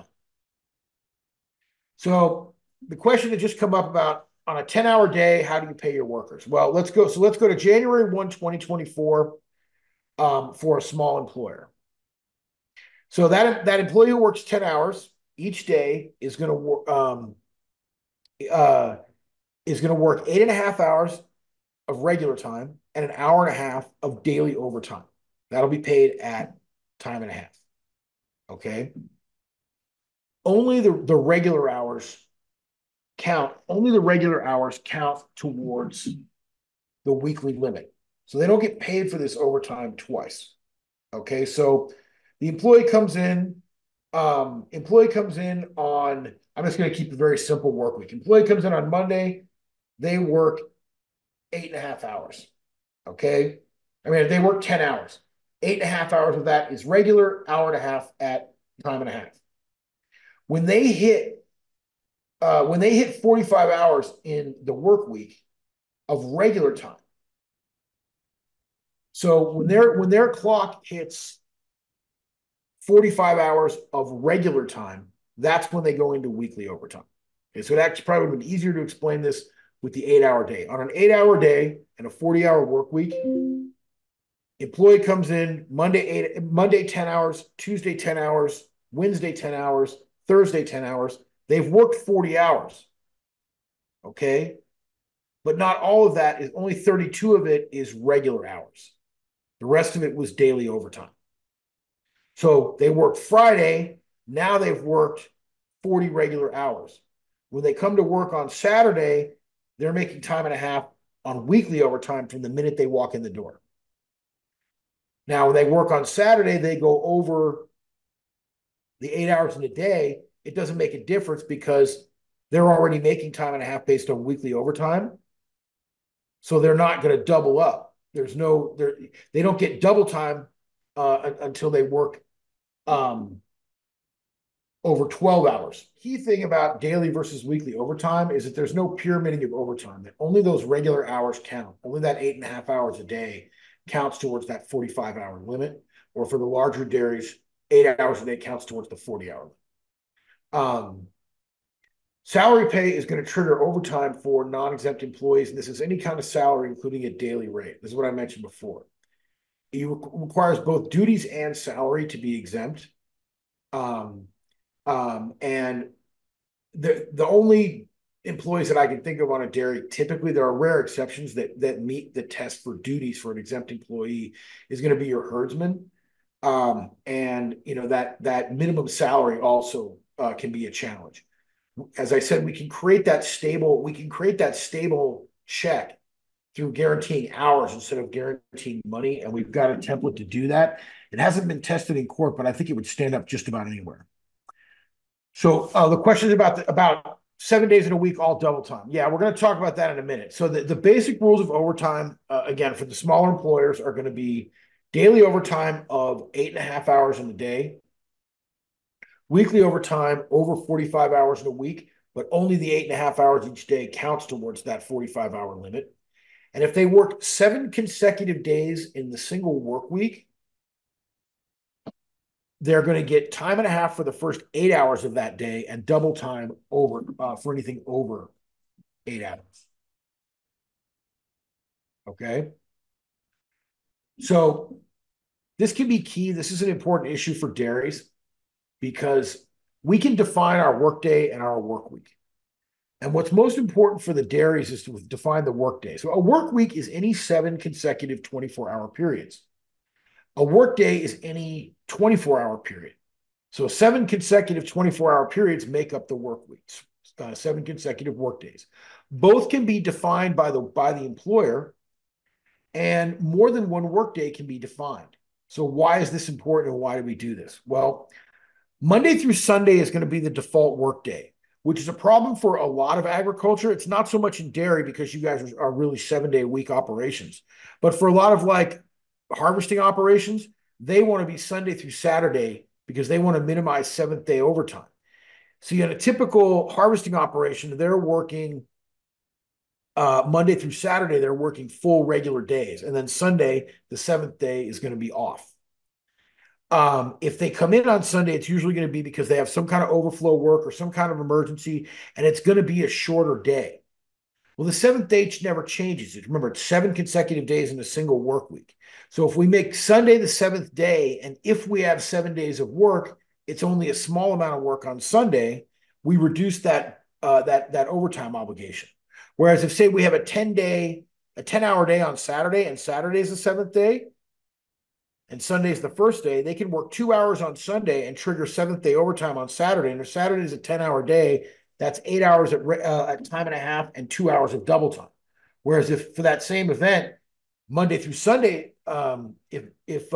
So the question that just come up about on a 10-hour day, how do you pay your workers? Well, let's go to January 1, 2024 for a small employer. So that employee who works 10 hours each day is going to work 8.5 hours of regular time and an hour and a half of daily overtime. That'll be paid at time and a half. Okay. Only the regular hours count. Only the regular hours count towards the weekly limit. So they don't get paid for this overtime twice. Okay. So the employee comes in. On, I'm just going to keep a very simple work week. Employee comes in on Monday, they work 8.5 hours. Okay. They work 10 hours. 8.5 hours of that is regular, hour and a half at time and a half. When they hit when they hit 45 hours in the work week of regular time. So when their clock hits 45 hours of regular time, that's when they go into weekly overtime. Okay, so it actually probably would have been easier to explain this with the 8-hour day. On an 8-hour day and a 40-hour work week, employee comes in Monday 10 hours, Tuesday 10 hours, Wednesday 10 hours, Thursday 10 hours. They've worked 40 hours. Okay. But not all of that is, only 32 of it is regular hours. The rest of it was daily overtime. So they worked Friday. Now they've worked 40 regular hours. When they come to work on Saturday, they're making time and a half on weekly overtime from the minute they walk in the door. Now, when they work on Saturday, they go over the 8 hours in a day. It doesn't make a difference because they're already making time and a half based on weekly overtime. So they're not going to double up. They don't get double time until they work over 12 hours. Key thing about daily versus weekly overtime is that there's no pyramiding of overtime, that only those regular hours count. Only that 8.5 hours a day counts towards that 45-hour limit, or for the larger dairies, 8 hours a day counts towards the 40-hour limit. Salary pay is going to trigger overtime for non-exempt employees, and this is any kind of salary, including a daily rate. This is what I mentioned before. It requires both duties and salary to be exempt. And the only employees that I can think of on a dairy, typically there are rare exceptions that meet the test for duties for an exempt employee, is going to be your herdsman. And that minimum salary also can be a challenge. As I said, we can create that stable check through guaranteeing hours instead of guaranteeing money, and we've got a template to do that. It hasn't been tested in court, but I think it would stand up just about anywhere. So the question is about 7 days in a week, all double time. Yeah, we're going to talk about that in a minute. So the basic rules of overtime, again, for the smaller employers are going to be daily overtime of 8.5 hours in a day, weekly overtime over 45 hours in a week, but only the 8.5 hours each day counts towards that 45-hour limit. And if they work 7 consecutive days in the single work week, they're going to get time and a half for the first 8 hours of that day and double time over for anything over 8 hours. Okay. So this can be key. This is an important issue for dairies because we can define our workday and our work week. And what's most important for the dairies is to define the workday. So a work week is any 7 consecutive 24-hour periods. A workday is any 24-hour period. So 7 consecutive 24-hour periods make up the work weeks, 7 consecutive workdays. Both can be defined by the employer, and more than one workday can be defined. So why is this important and why do we do this? Well, Monday through Sunday is going to be the default workday, which is a problem for a lot of agriculture. It's not so much in dairy because you guys are really 7-day-a-week operations. But for a lot of harvesting operations, they want to be Sunday through Saturday because they want to minimize 7th-day overtime. So in a typical harvesting operation, they're working Monday through Saturday, they're working full regular days. And then Sunday, the 7th day, is going to be off. If they come in on Sunday, it's usually going to be because they have some kind of overflow work or some kind of emergency, and it's going to be a shorter day. Well, the 7th day never changes. Remember, it's 7 consecutive days in a single work week. So if we make Sunday the 7th day, and if we have 7 days of work, it's only a small amount of work on Sunday, we reduce that overtime obligation. Whereas if, say, we have a 10-hour day on Saturday, and Saturday is the 7th day, and Sunday is the first day, they can work 2 hours on Sunday and trigger 7th day overtime on Saturday. And if Saturday is a 10-hour day, that's 8 hours at time and a half and 2 hours of double time. Whereas if for that same event, Monday through Sunday, if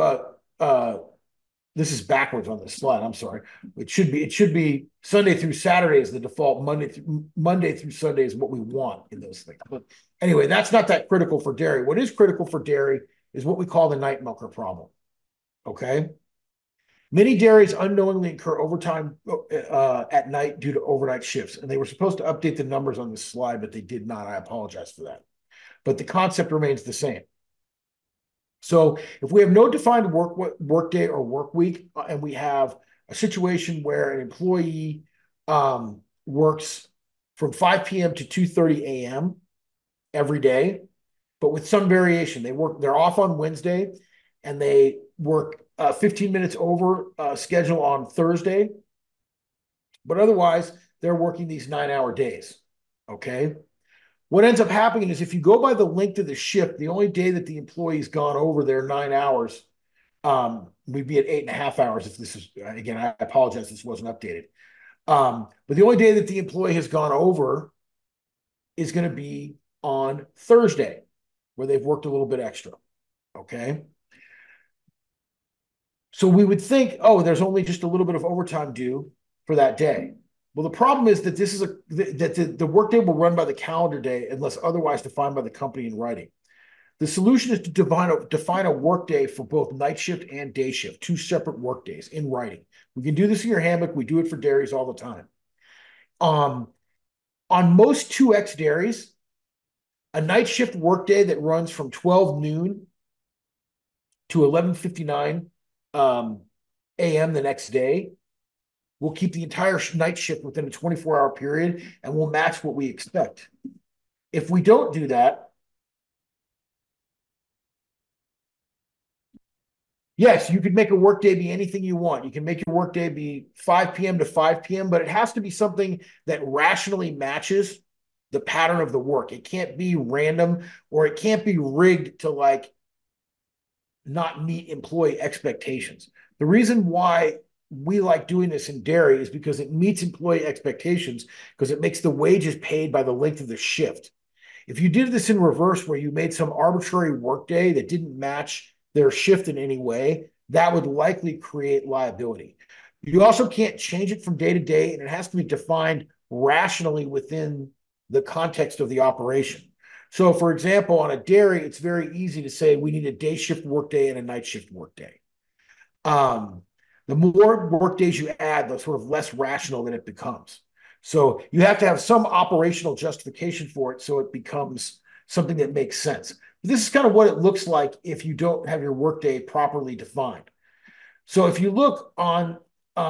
this is backwards on this slide, I'm sorry. It should be Sunday through Saturday is the default. Monday through Sunday is what we want in those things. But anyway, that's not that critical for dairy. What is critical for dairy is what we call the night milker problem. Okay. Many dairies unknowingly incur overtime at night due to overnight shifts, and they were supposed to update the numbers on this slide, but they did not. I apologize for that. But the concept remains the same. So if we have no defined work day or work week, and we have a situation where an employee works from 5 p.m. to 2:30 a.m. every day, but with some variation. They're off on Wednesday, and they work 15 minutes over schedule on Thursday, but otherwise they're working these 9-hour days. Okay. What ends up happening is if you go by the length of the shift, the only day that the employee's gone over their 9 hours, we'd be at 8.5 hours. If this is, again, I apologize, this wasn't updated. But the only day that the employee has gone over is going to be on Thursday, where they've worked a little bit extra. Okay. So we would think, oh, there's only just a little bit of overtime due for that day. Well, the problem is that the workday will run by the calendar day unless otherwise defined by the company in writing. The solution is to define a workday for both night shift and day shift, 2 separate workdays in writing. We can do this in your handbook. We do it for dairies all the time. On most 2X dairies, a night shift workday that runs from 12 noon to 11:59 a.m. the next day will keep the entire night shift within a 24-hour period and will match what we expect. If we don't do that, yes, you could make a workday be anything you want. You can make your workday be 5 p.m. to 5 p.m., but it has to be something that rationally matches the pattern of the work. It can't be random, or it can't be rigged to like not meet employee expectations. The reason why we like doing this in dairy is because it meets employee expectations, because it makes the wages paid by the length of the shift. If you did this in reverse, where you made some arbitrary workday that didn't match their shift in any way, that would likely create liability. You also can't change it from day to day, and it has to be defined rationally within the context of the operation. So, for example, on a dairy, it's very easy to say we need a day shift workday and a night shift workday. The more work days you add, the sort of less rational that it becomes. So you have to have some operational justification for it so it becomes something that makes sense. This is kind of what it looks like if you don't have your workday properly defined. So if you look on,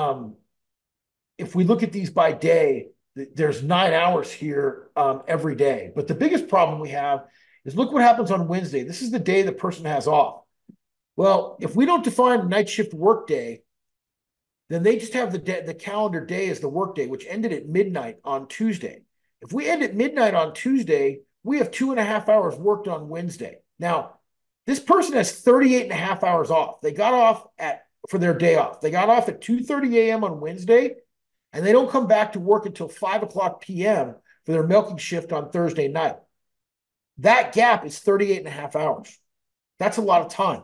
if we look at these by day, there's 9 hours here every day. But the biggest problem we have is look what happens on Wednesday. This is the day the person has off. Well, if we don't define night shift workday, then they just have the calendar day as the workday, which ended at midnight on Tuesday. If we end at midnight on Tuesday, we have 2.5 hours worked on Wednesday. Now, this person has 38.5 hours off. They got off for their day off. They got off at 2:30 a.m. on Wednesday, and they don't come back to work until 5 o'clock p.m. for their milking shift on Thursday night. That gap is 38.5 hours. That's a lot of time.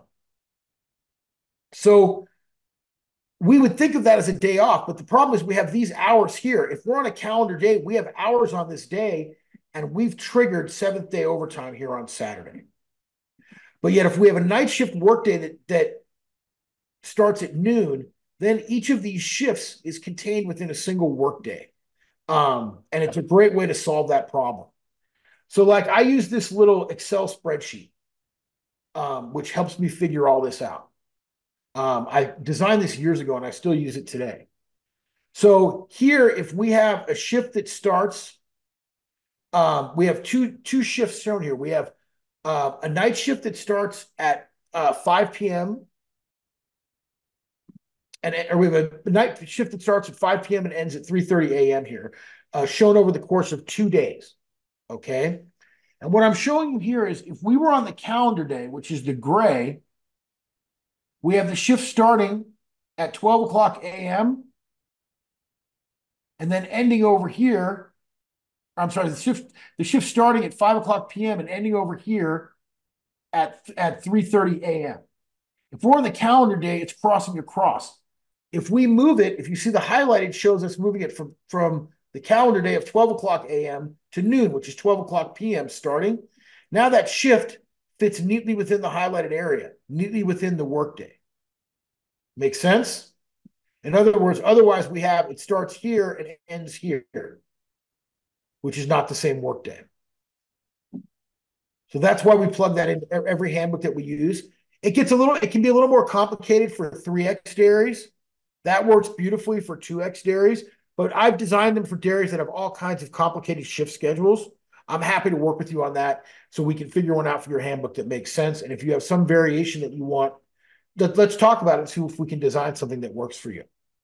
So we would think of that as a day off, but the problem is we have these hours here. If we're on a calendar day, we have hours on this day, and we've triggered 7th day overtime here on Saturday. But yet if we have a night shift workday that starts at noon, then each of these shifts is contained within a single workday. And it's a great way to solve that problem. So like I use this little Excel spreadsheet, which helps me figure all this out. I designed this years ago and I still use it today. So here, if we have a shift that starts, we have two shifts shown here. We have a night shift that starts at 5 p.m. Or we have a night shift that starts at 5 p.m. and ends at 3:30 a.m. here, shown over the course of 2 days. Okay. And what I'm showing you here is if we were on the calendar day, which is the gray, we have the shift starting at 12 o'clock a.m. and then ending over here. I'm sorry, the shift starting at 5 o'clock p.m. and ending over here at 3:30 a.m. If we're on the calendar day, it's crossing across. If we move it, if you see the highlighted shows us moving it from the calendar day of 12 o'clock a.m. to noon, which is 12 o'clock p.m. starting. Now that shift fits neatly within the highlighted area, neatly within the workday. Make sense? In other words, otherwise we have it starts here and it ends here, which is not the same workday. So that's why we plug that in every handbook that we use. It can be a little more complicated for 3X dairies. That works beautifully for 2X dairies, but I've designed them for dairies that have all kinds of complicated shift schedules. I'm happy to work with you on that so we can figure one out for your handbook that makes sense. And if you have some variation that you want, let's talk about it and see if we can design something that works for you.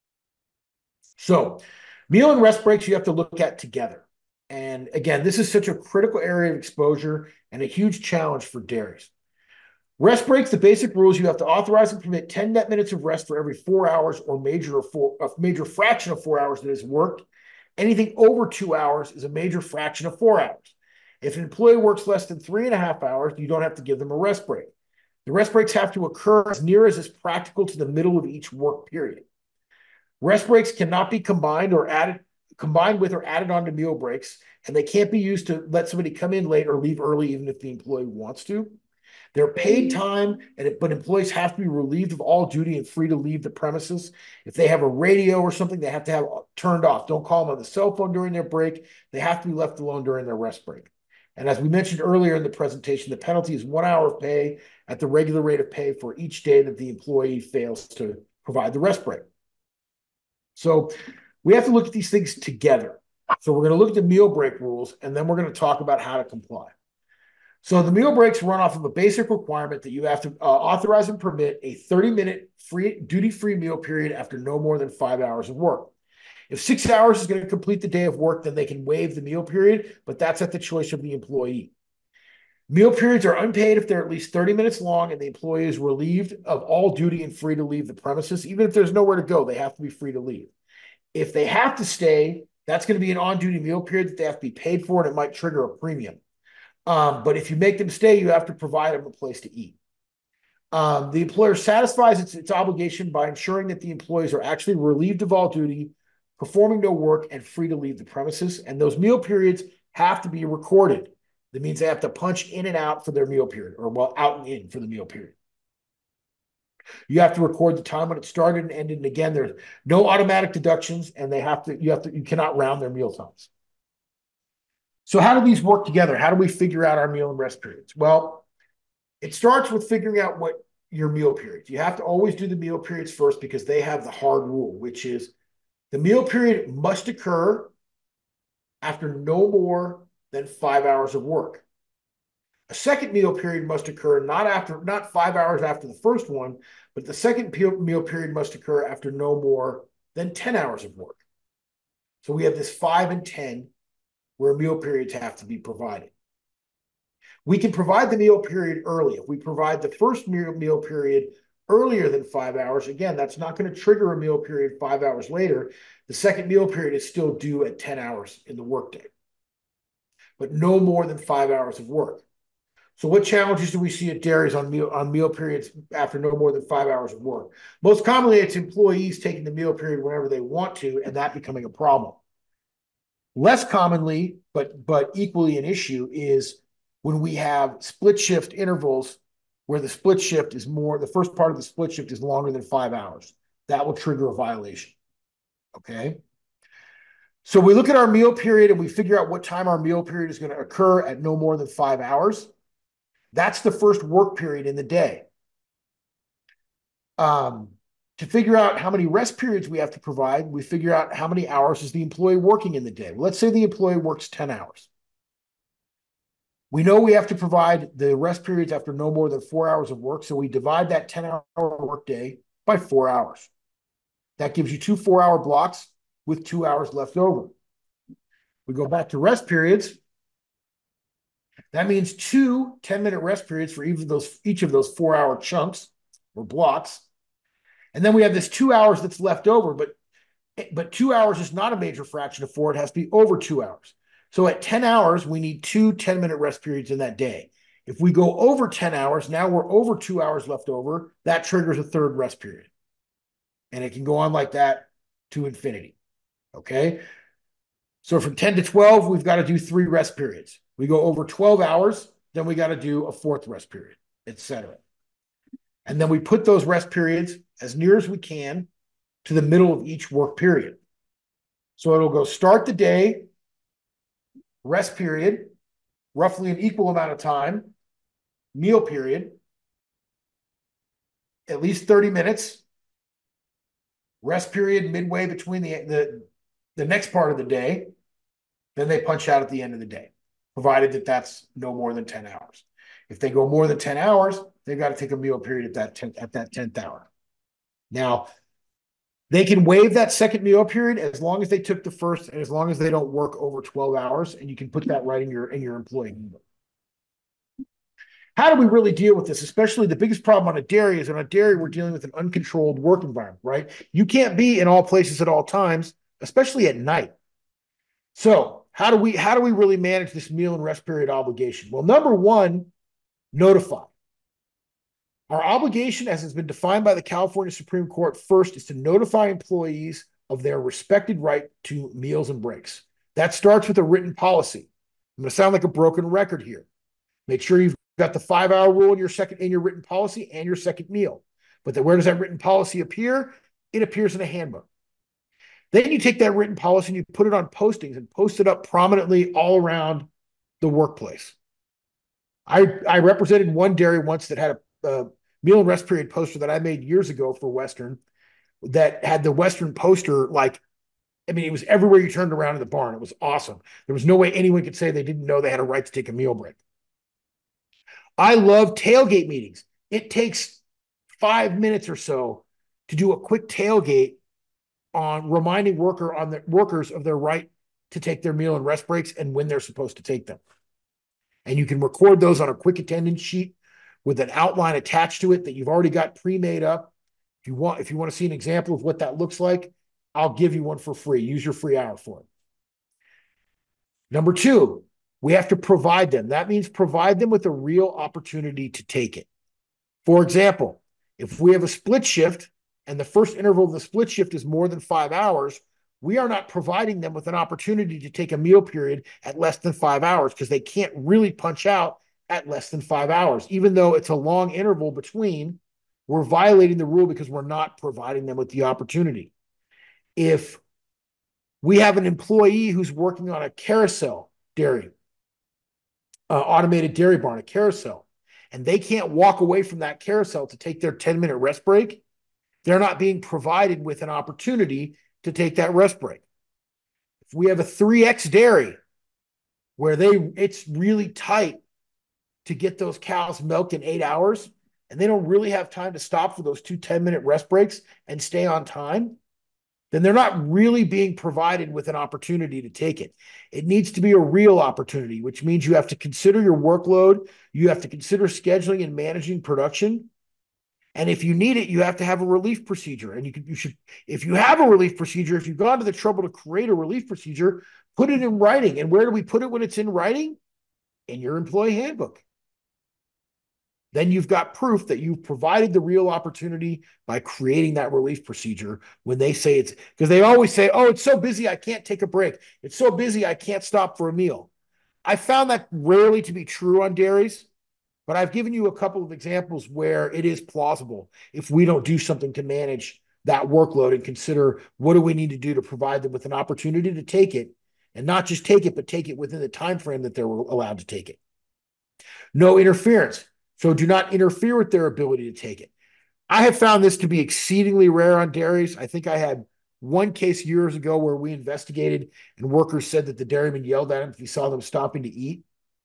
So meal and rest breaks you have to look at together. And again, this is such a critical area of exposure and a huge challenge for dairies. Rest breaks, the basic rules, you have to authorize and permit 10 net minutes of rest for every 4 hours or a major fraction of 4 hours that is worked. Anything over 2 hours is a major fraction of 4 hours. If an employee works less than 3.5 hours, you don't have to give them a rest break. The rest breaks have to occur as near as is practical to the middle of each work period. Rest breaks cannot be combined with or added onto meal breaks, and they can't be used to let somebody come in late or leave early, even if the employee wants to. They're paid time, but employees have to be relieved of all duty and free to leave the premises. If they have a radio or something, they have to have turned off. Don't call them on the cell phone during their break. They have to be left alone during their rest break. And as we mentioned earlier in the presentation, the penalty is 1 hour of pay at the regular rate of pay for each day that the employee fails to provide the rest break. So we have to look at these things together. So we're going to look at the meal break rules, and then we're going to talk about how to comply. So the meal breaks run off of a basic requirement that you have to authorize and permit a 30-minute duty-free meal period after no more than 5 hours of work. If 6 hours is going to complete the day of work, then they can waive the meal period, but that's at the choice of the employee. Meal periods are unpaid if they're at least 30 minutes long and the employee is relieved of all duty and free to leave the premises. Even if there's nowhere to go, they have to be free to leave. If they have to stay, that's going to be an on-duty meal period that they have to be paid for, and it might trigger a premium. But if you make them stay, you have to provide them a place to eat. The employer satisfies its obligation by ensuring that the employees are actually relieved of all duty, performing no work, and free to leave the premises. And those meal periods have to be recorded. That means they have to punch in and out for their meal period, or out and in for the meal period. You have to record the time when it started and ended. And again, there's no automatic deductions, and you cannot round their meal times. So how do these work together? How do we figure out our meal and rest periods? Well, it starts with figuring out what your meal periods. You have to always do the meal periods first because they have the hard rule, which is the meal period must occur after no more than 5 hours of work. A second meal period must occur not 5 hours after the first one, but the second meal period must occur after no more than 10 hours of work. So we have this 5 and 10 where meal periods have to be provided. We can provide the meal period early. If we provide the first meal period earlier than 5 hours, again, that's not going to trigger a meal period 5 hours later. The second meal period is still due at 10 hours in the workday, but no more than 5 hours of work. So what challenges do we see at dairies on meal periods after no more than 5 hours of work? Most commonly, it's employees taking the meal period whenever they want to, and that becoming a problem. Less commonly, but equally an issue, is when we have split shift intervals where the first part of the split shift is longer than 5 hours. That will trigger a violation. Okay? So we look at our meal period and we figure out what time our meal period is going to occur at no more than 5 hours. That's the first work period in the day. To figure out how many rest periods we have to provide, we figure out how many hours is the employee working in the day. Well, let's say the employee works 10 hours. We know we have to provide the rest periods after no more than 4 hours of work, so we divide that 10-hour workday by 4 hours. That gives you 2 4-hour blocks with 2 hours left over. We go back to rest periods. That means 2 10-minute rest periods for each of those 4-hour chunks or blocks. And then we have this 2 hours that's left over, but 2 hours is not a major fraction of 4. It has to be over 2 hours. So at 10 hours, we need 2 10-minute rest periods in that day. If we go over 10 hours, now we're over 2 hours left over. That triggers a third rest period. And it can go on like that to infinity. Okay? So from 10 to 12, we've got to do 3 rest periods. We go over 12 hours, then we got to do a 4th rest period, etc. And then we put those rest periods as near as we can to the middle of each work period. So it'll go start the day, rest period, roughly an equal amount of time, meal period, at least 30 minutes, rest period midway between the next part of the day, then they punch out at the end of the day, provided that that's no more than 10 hours. If they go more than 10 hours, they've got to take a meal period at that 10th hour. Now, they can waive that second meal period as long as they took the first and as long as they don't work over 12 hours, and you can put that right in your employee handbook. How do we really deal with this? Especially the biggest problem on a dairy is on a dairy, we're dealing with an uncontrolled work environment, right? You can't be in all places at all times, especially at night. So how do we really manage this meal and rest period obligation? Well, number one, notify. Our obligation, as has been defined by the California Supreme Court, first is to notify employees of their respected right to meals and breaks. That starts with a written policy. I'm going to sound like a broken record here. Make sure you've got the 5-hour rule in your written policy and your second meal. But where does that written policy appear? It appears in a handbook. Then you take that written policy and you put it on postings and post it up prominently all around the workplace. I represented one dairy once that had a meal and rest period poster that I made years ago for Western that had the Western poster it was everywhere you turned around in the barn. It was awesome. There was no way anyone could say they didn't know they had a right to take a meal break. I love tailgate meetings. It takes 5 minutes or so to do a quick tailgate on reminding workers of their right to take their meal and rest breaks and when they're supposed to take them. And you can record those on a quick attendance sheet with an outline attached to it that you've already got pre-made up. If you want to see an example of what that looks like, I'll give you one for free. Use your free hour for it. Number two, we have to provide them. That means provide them with a real opportunity to take it. For example, if we have a split shift and the first interval of the split shift is more than 5 hours, we are not providing them with an opportunity to take a meal period at less than 5 hours because they can't really punch out at less than 5 hours. Even though it's a long interval between, we're violating the rule because we're not providing them with the opportunity. If we have an employee who's working on a carousel dairy, automated dairy barn, a carousel, and they can't walk away from that carousel to take their 10-minute rest break, they're not being provided with an opportunity to take that rest break. If we have a 3X dairy where it's really tight to get those cows milked in 8 hours, and they don't really have time to stop for those 2 10-minute rest breaks and stay on time, then they're not really being provided with an opportunity to take it. It needs to be a real opportunity, which means you have to consider your workload, you have to consider scheduling and managing production. And if you need it, you have to have a relief procedure. And you should, if you have a relief procedure, if you've gone to the trouble to create a relief procedure, put it in writing. And where do we put it when it's in writing? In your employee handbook. Then you've got proof that you've provided the real opportunity by creating that relief procedure when they say it's, because they always say, oh, it's so busy, I can't take a break. It's so busy, I can't stop for a meal. I found that rarely to be true on dairies, but I've given you a couple of examples where it is plausible if we don't do something to manage that workload and consider what do we need to do to provide them with an opportunity to take it, and not just take it, but take it within the time frame that they're allowed to take it. No interference. So do not interfere with their ability to take it. I have found this to be exceedingly rare on dairies. I think I had one case years ago where we investigated and workers said that the dairyman yelled at him if he saw them stopping to eat.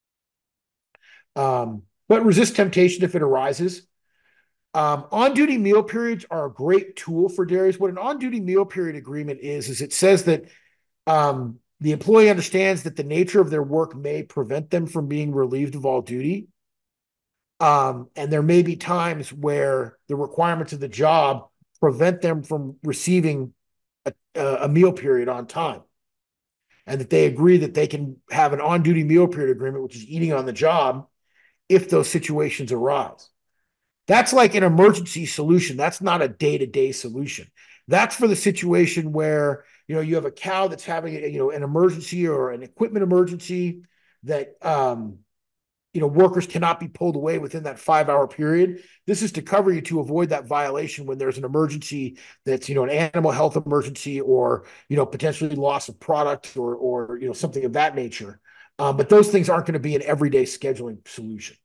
But resist temptation if it arises. On-duty meal periods are a great tool for dairies. What an on-duty meal period agreement is it says that the employee understands that the nature of their work may prevent them from being relieved of all duty. And there may be times where the requirements of the job prevent them from receiving a meal period on time. And that they agree that they can have an on-duty meal period agreement, which is eating on the job, if those situations arise. That's like an emergency solution. That's not a day-to-day solution. That's for the situation where, you have a cow that's having, an emergency or an equipment emergency that, workers cannot be pulled away within that 5-hour period. This is to cover you to avoid that violation when there's an emergency that's, an animal health emergency or, potentially loss of product or something of that nature. But those things aren't going to be an everyday scheduling solution.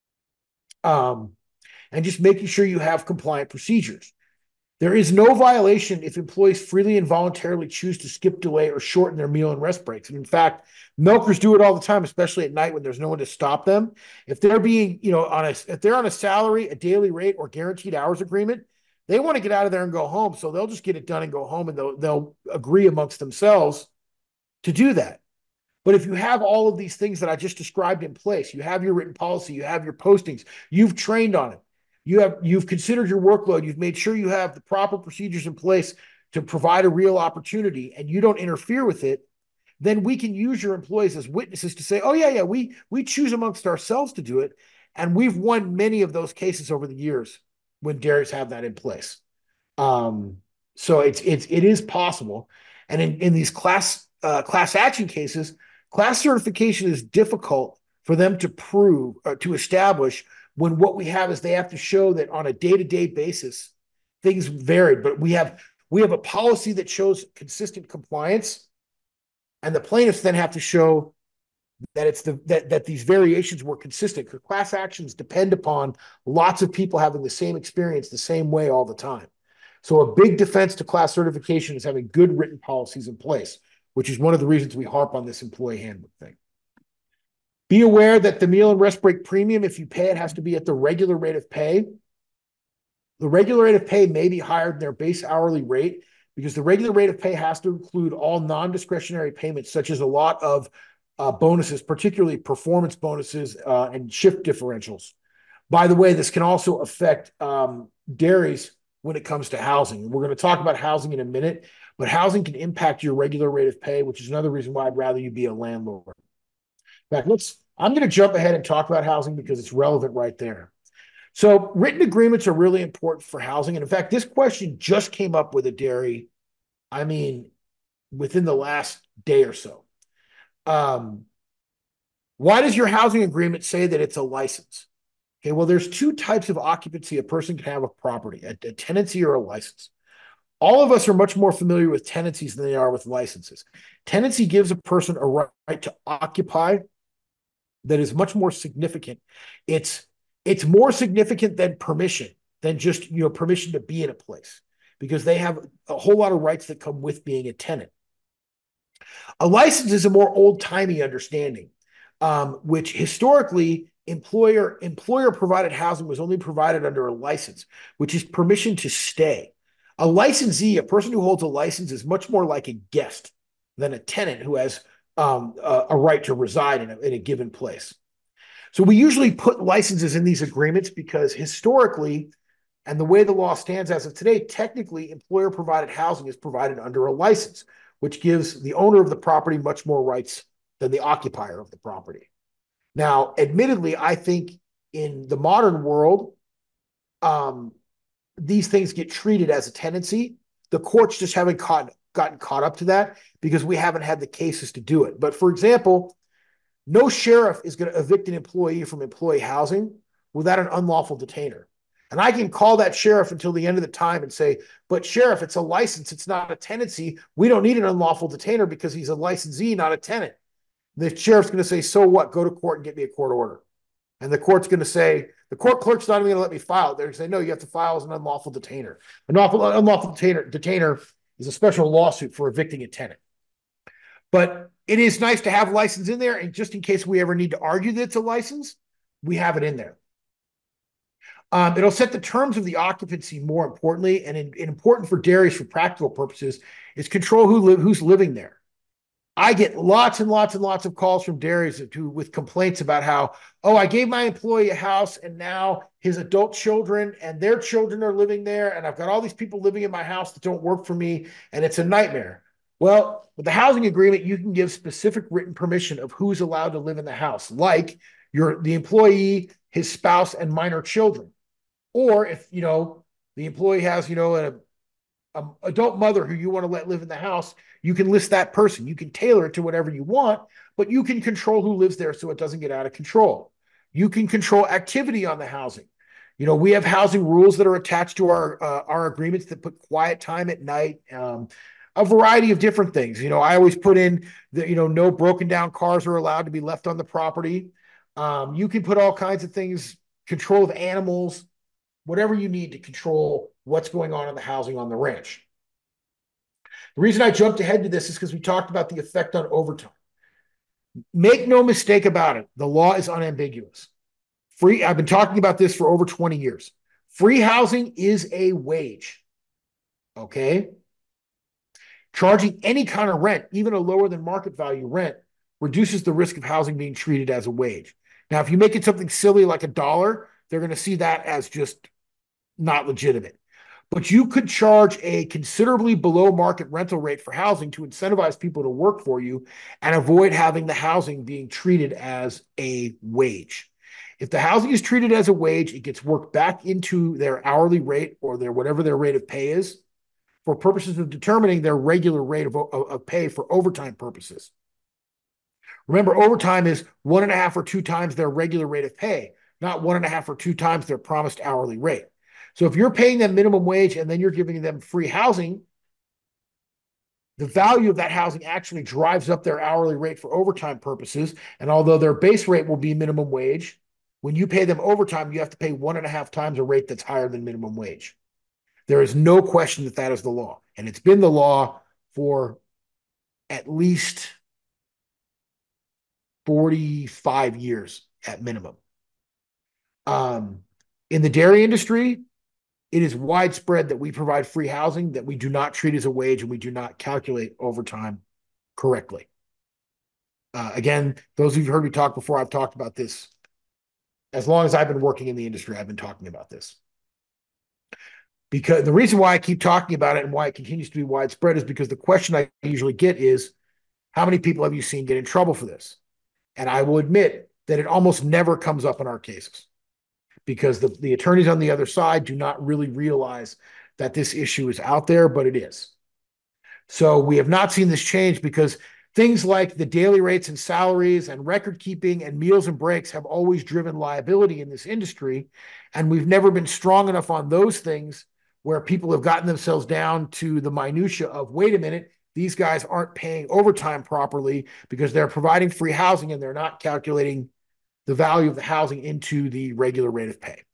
And just making sure you have compliant procedures. There is no violation if employees freely and voluntarily choose to skip, delay, or shorten their meal and rest breaks. And in fact, milkers do it all the time, especially at night when there's no one to stop them. If they're being, if they're on a salary, a daily rate, or guaranteed hours agreement, they want to get out of there and go home. So they'll just get it done and go home, and they'll agree amongst themselves to do that. But if you have all of these things that I just described in place, you have your written policy, you have your postings, you've trained on it, you've considered your workload, you've made sure you have the proper procedures in place to provide a real opportunity, and you don't interfere with it, then we can use your employees as witnesses to say, oh, yeah, we choose amongst ourselves to do it. And we've won many of those cases over the years when dairies have that in place. So it is possible. And in these class action cases, class certification is difficult for them to prove or to establish, when what we have is they have to show that on a day-to-day basis, things varied. But we have a policy that shows consistent compliance, and the plaintiffs then have to show that that these variations were consistent, because class actions depend upon lots of people having the same experience the same way all the time. So a big defense to class certification is having good written policies in place, which is one of the reasons we harp on this employee handbook thing. Be aware that the meal and rest break premium, if you pay it, has to be at the regular rate of pay. The regular rate of pay may be higher than their base hourly rate, because the regular rate of pay has to include all non-discretionary payments, such as a lot of bonuses, particularly performance bonuses and shift differentials. By the way, this can also affect dairies when it comes to housing. We're going to talk about housing in a minute, but housing can impact your regular rate of pay, which is another reason why I'd rather you be a landlord. In fact, I'm going to jump ahead and talk about housing because it's relevant right there. So written agreements are really important for housing. And in fact, this question just came up with a dairy, within the last day or so. Why does your housing agreement say that it's a license? Okay, well, there's two types of occupancy a person can have of property, a tenancy or a license. All of us are much more familiar with tenancies than they are with licenses. Tenancy gives a person a right to occupy that is much more significant. It's more significant than permission, than just permission to be in a place, because they have a whole lot of rights that come with being a tenant. A license is a more old-timey understanding, which historically employer-provided housing was only provided under a license, which is permission to stay. A licensee, a person who holds a license, is much more like a guest than a tenant who has a right to reside in a given place. So we usually put licenses in these agreements because historically, and the way the law stands as of today, technically employer-provided housing is provided under a license, which gives the owner of the property much more rights than the occupier of the property. Now, admittedly, I think in the modern world, these things get treated as a tenancy. The courts just haven't gotten caught up to that because we haven't had the cases to do it. But for example, no sheriff is going to evict an employee from employee housing without an unlawful detainer. And I can call that sheriff until the end of the time and say, but sheriff, it's a license, it's not a tenancy. We don't need an unlawful detainer because he's a licensee, not a tenant. The sheriff's going to say, so what? Go to court and get me a court order. And the court's going to say, the court clerk's not even going to let me file it. They're going to say, no, you have to file as an unlawful detainer. An unlawful detainer is a special lawsuit for evicting a tenant. But it is nice to have license in there. And just in case we ever need to argue that it's a license, we have it in there. It'll set the terms of the occupancy more importantly, and important for dairies for practical purposes is control who's living there. I get lots and lots and lots of calls from dairies with complaints about how, I gave my employee a house and now his adult children and their children are living there, and I've got all these people living in my house that don't work for me, and it's a nightmare. Well, with the housing agreement, you can give specific written permission of who's allowed to live in the house, like the employee, his spouse, and minor children. Or if, the employee has, an adult mother who you want to let live in the house, you can list that person. You can tailor it to whatever you want, but you can control who lives there so it doesn't get out of control. You can control activity on the housing. We have housing rules that are attached to our agreements that put quiet time at night, a variety of different things. I always put in that, no broken down cars are allowed to be left on the property. You can put all kinds of things, control of animals, whatever you need to control what's going on in the housing on the ranch. The reason I jumped ahead to this is because we talked about the effect on overtime. Make no mistake about it. The law is unambiguous. I've been talking about this for over 20 years. Free housing is a wage. Okay? Charging any kind of rent, even a lower than market value rent, reduces the risk of housing being treated as a wage. Now, if you make it something silly like $1, they're going to see that as just not legitimate. But you could charge a considerably below market rental rate for housing to incentivize people to work for you and avoid having the housing being treated as a wage. If the housing is treated as a wage, it gets worked back into their hourly rate or whatever their rate of pay is for purposes of determining their regular rate of pay for overtime purposes. Remember, overtime is 1.5 or 2 times their regular rate of pay, not 1.5 or 2 times their promised hourly rate. So if you're paying them minimum wage and then you're giving them free housing, the value of that housing actually drives up their hourly rate for overtime purposes. And although their base rate will be minimum wage, when you pay them overtime, you have to pay 1.5 times a rate that's higher than minimum wage. There is no question that that is the law. And it's been the law for at least 45 years at minimum. In the dairy industry, it is widespread that we provide free housing that we do not treat as a wage and we do not calculate overtime correctly. Again, those of you who heard me talk before, I've talked about this. As long as I've been working in the industry, I've been talking about this. Because the reason why I keep talking about it and why it continues to be widespread is because the question I usually get is, how many people have you seen get in trouble for this? And I will admit that it almost never comes up in our cases because the attorneys on the other side do not really realize that this issue is out there, but it is. So we have not seen this change because things like the daily rates and salaries and record keeping and meals and breaks have always driven liability in this industry. And we've never been strong enough on those things where people have gotten themselves down to the minutia of, wait a minute, these guys aren't paying overtime properly because they're providing free housing and they're not calculating the value of the housing into the regular rate of pay.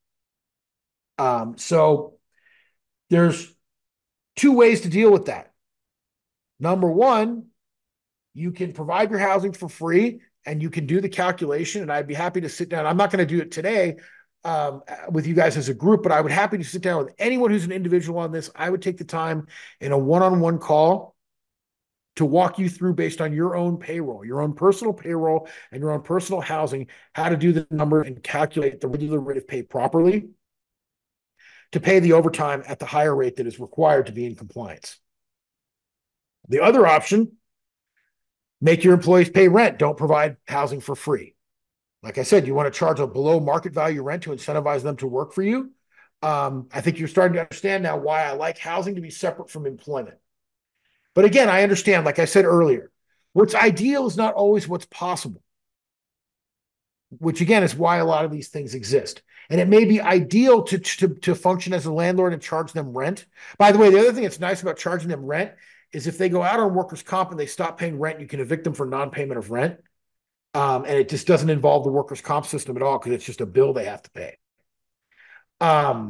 So there's 2 ways to deal with that. Number one, you can provide your housing for free and you can do the calculation. And I'd be happy to sit down. I'm not going to do it today with you guys as a group, but I would happy to sit down with anyone who's an individual on this. I would take the time in a one-on-one call to walk you through, based on your own payroll, your own personal payroll and your own personal housing, how to do the number and calculate the regular rate of pay properly to pay the overtime at the higher rate that is required to be in compliance. The other option, make your employees pay rent. Don't provide housing for free. Like I said, you want to charge a below market value rent to incentivize them to work for you. I think you're starting to understand now why I like housing to be separate from employment. But again, I understand, like I said earlier, what's ideal is not always what's possible, which again is why a lot of these things exist. And it may be ideal to function as a landlord and charge them rent. By the way, the other thing that's nice about charging them rent is if they go out on workers' comp and they stop paying rent, you can evict them for non-payment of rent. And it just doesn't involve the workers' comp system at all because it's just a bill they have to pay. I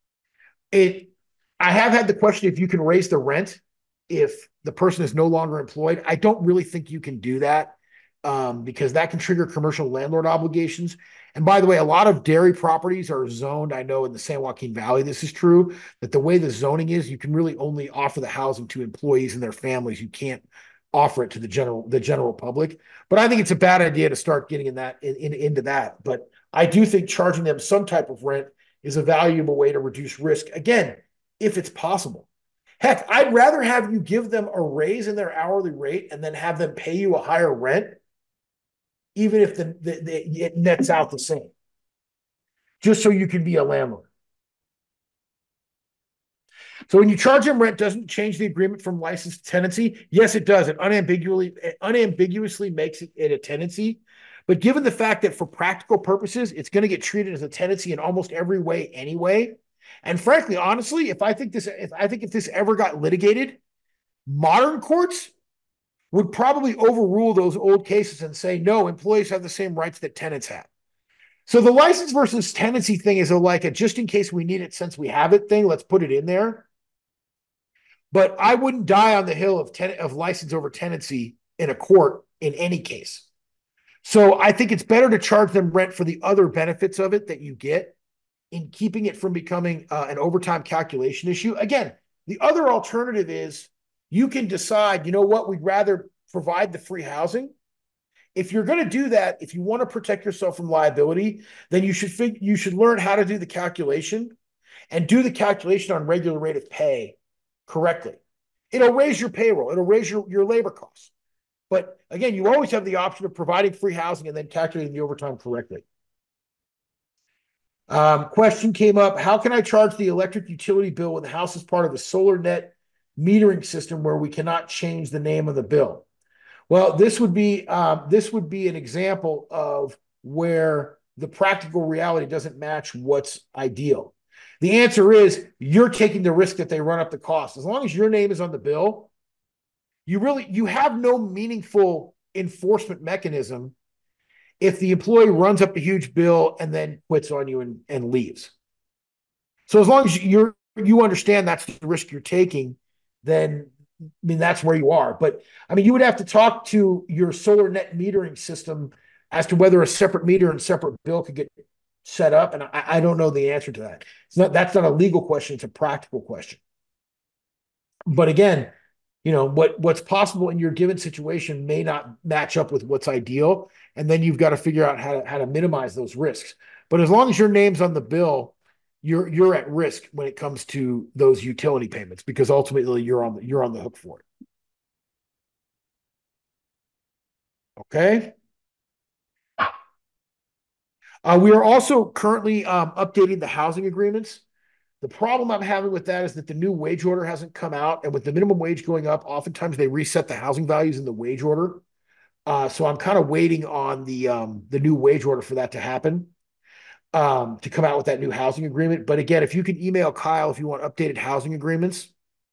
have had the question if you can raise the rent if the person is no longer employed. I don't really think you can do that because that can trigger commercial landlord obligations. And by the way, a lot of dairy properties are zoned. I know in the San Joaquin Valley, this is true, that the way the zoning is, you can really only offer the housing to employees and their families. You can't offer it to the general public. But I think it's a bad idea to start getting into that. But I do think charging them some type of rent is a valuable way to reduce risk. Again, if it's possible. Heck, I'd rather have you give them a raise in their hourly rate and then have them pay you a higher rent, even if it nets out the same, just so you can be a landlord. So when you charge them rent, doesn't change the agreement from licensed tenancy. Yes, it does. It unambiguously makes it a tenancy. But given the fact that for practical purposes, it's going to get treated as a tenancy in almost every way anyway. And frankly, honestly, if this ever got litigated, modern courts would probably overrule those old cases and say, no, employees have the same rights that tenants have. So the license versus tenancy thing is like a just in case we need it since we have it thing. Let's put it in there. But I wouldn't die on the hill of license over tenancy in a court in any case. So I think it's better to charge them rent for the other benefits of it that you get in keeping it from becoming an overtime calculation issue. Again, the other alternative is you can decide, you know what, we'd rather provide the free housing. If you're going to do that, if you want to protect yourself from liability, then you should learn how to do the calculation and do the calculation on regular rate of pay correctly. It'll raise your payroll. It'll raise your labor costs. But again, you always have the option of providing free housing and then calculating the overtime correctly. Question came up, how can I charge the electric utility bill when the house is part of a solar net metering system where we cannot change the name of the bill? Well, this would be an example of where the practical reality doesn't match what's ideal. The answer is you're taking the risk that they run up the cost. As long as your name is on the bill, you have no meaningful enforcement mechanism if the employee runs up a huge bill and then quits on you and leaves. So as long as you understand that's the risk you're taking, then that's where you are. But you would have to talk to your solar net metering system as to whether a separate meter and separate bill could get set up. And I don't know the answer to that. That's not a legal question. It's a practical question. But again, what's possible in your given situation may not match up with what's ideal. And then you've got to figure out how to minimize those risks. But as long as your name's on the bill, you're at risk when it comes to those utility payments, because ultimately you're on the hook for it. Okay. We are also currently updating the housing agreements. The problem I'm having with that is that the new wage order hasn't come out, and with the minimum wage going up, oftentimes they reset the housing values in the wage order. So I'm kind of waiting on the new wage order for that to happen, to come out with that new housing agreement. But again, if you can email Kyle if you want updated housing agreements,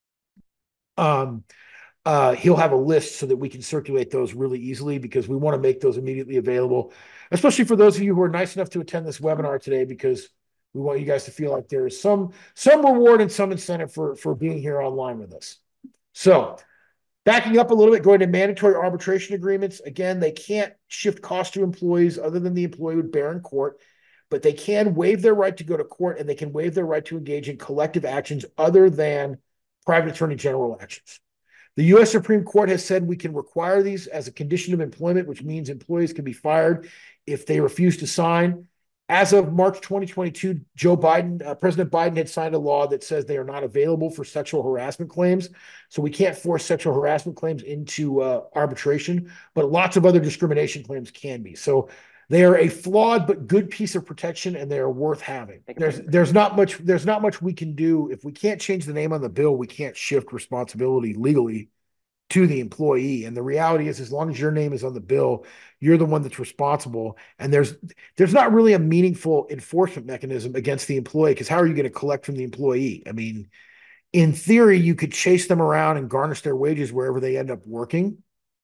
he'll have a list so that we can circulate those really easily, because we want to make those immediately available, especially for those of you who are nice enough to attend this webinar today, because we want you guys to feel like there is some reward and some incentive for being here online with us. So backing up a little bit, going to mandatory arbitration agreements. Again, they can't shift costs to employees other than the employee would bear in court, but they can waive their right to go to court, and they can waive their right to engage in collective actions other than private attorney general actions. The U.S. Supreme Court has said we can require these as a condition of employment, which means employees can be fired if they refuse to sign. As of March 2022, President Biden had signed a law that says they are not available for sexual harassment claims. So we can't force sexual harassment claims into arbitration, but lots of other discrimination claims can be. So they are a flawed but good piece of protection, and they are worth having. There's not much we can do. If we can't change the name on the bill, we can't shift responsibility legally to the employee. And the reality is, as long as your name is on the bill, you're the one that's responsible. And there's not really a meaningful enforcement mechanism against the employee, because how are you going to collect from the employee? In theory, you could chase them around and garnish their wages wherever they end up working.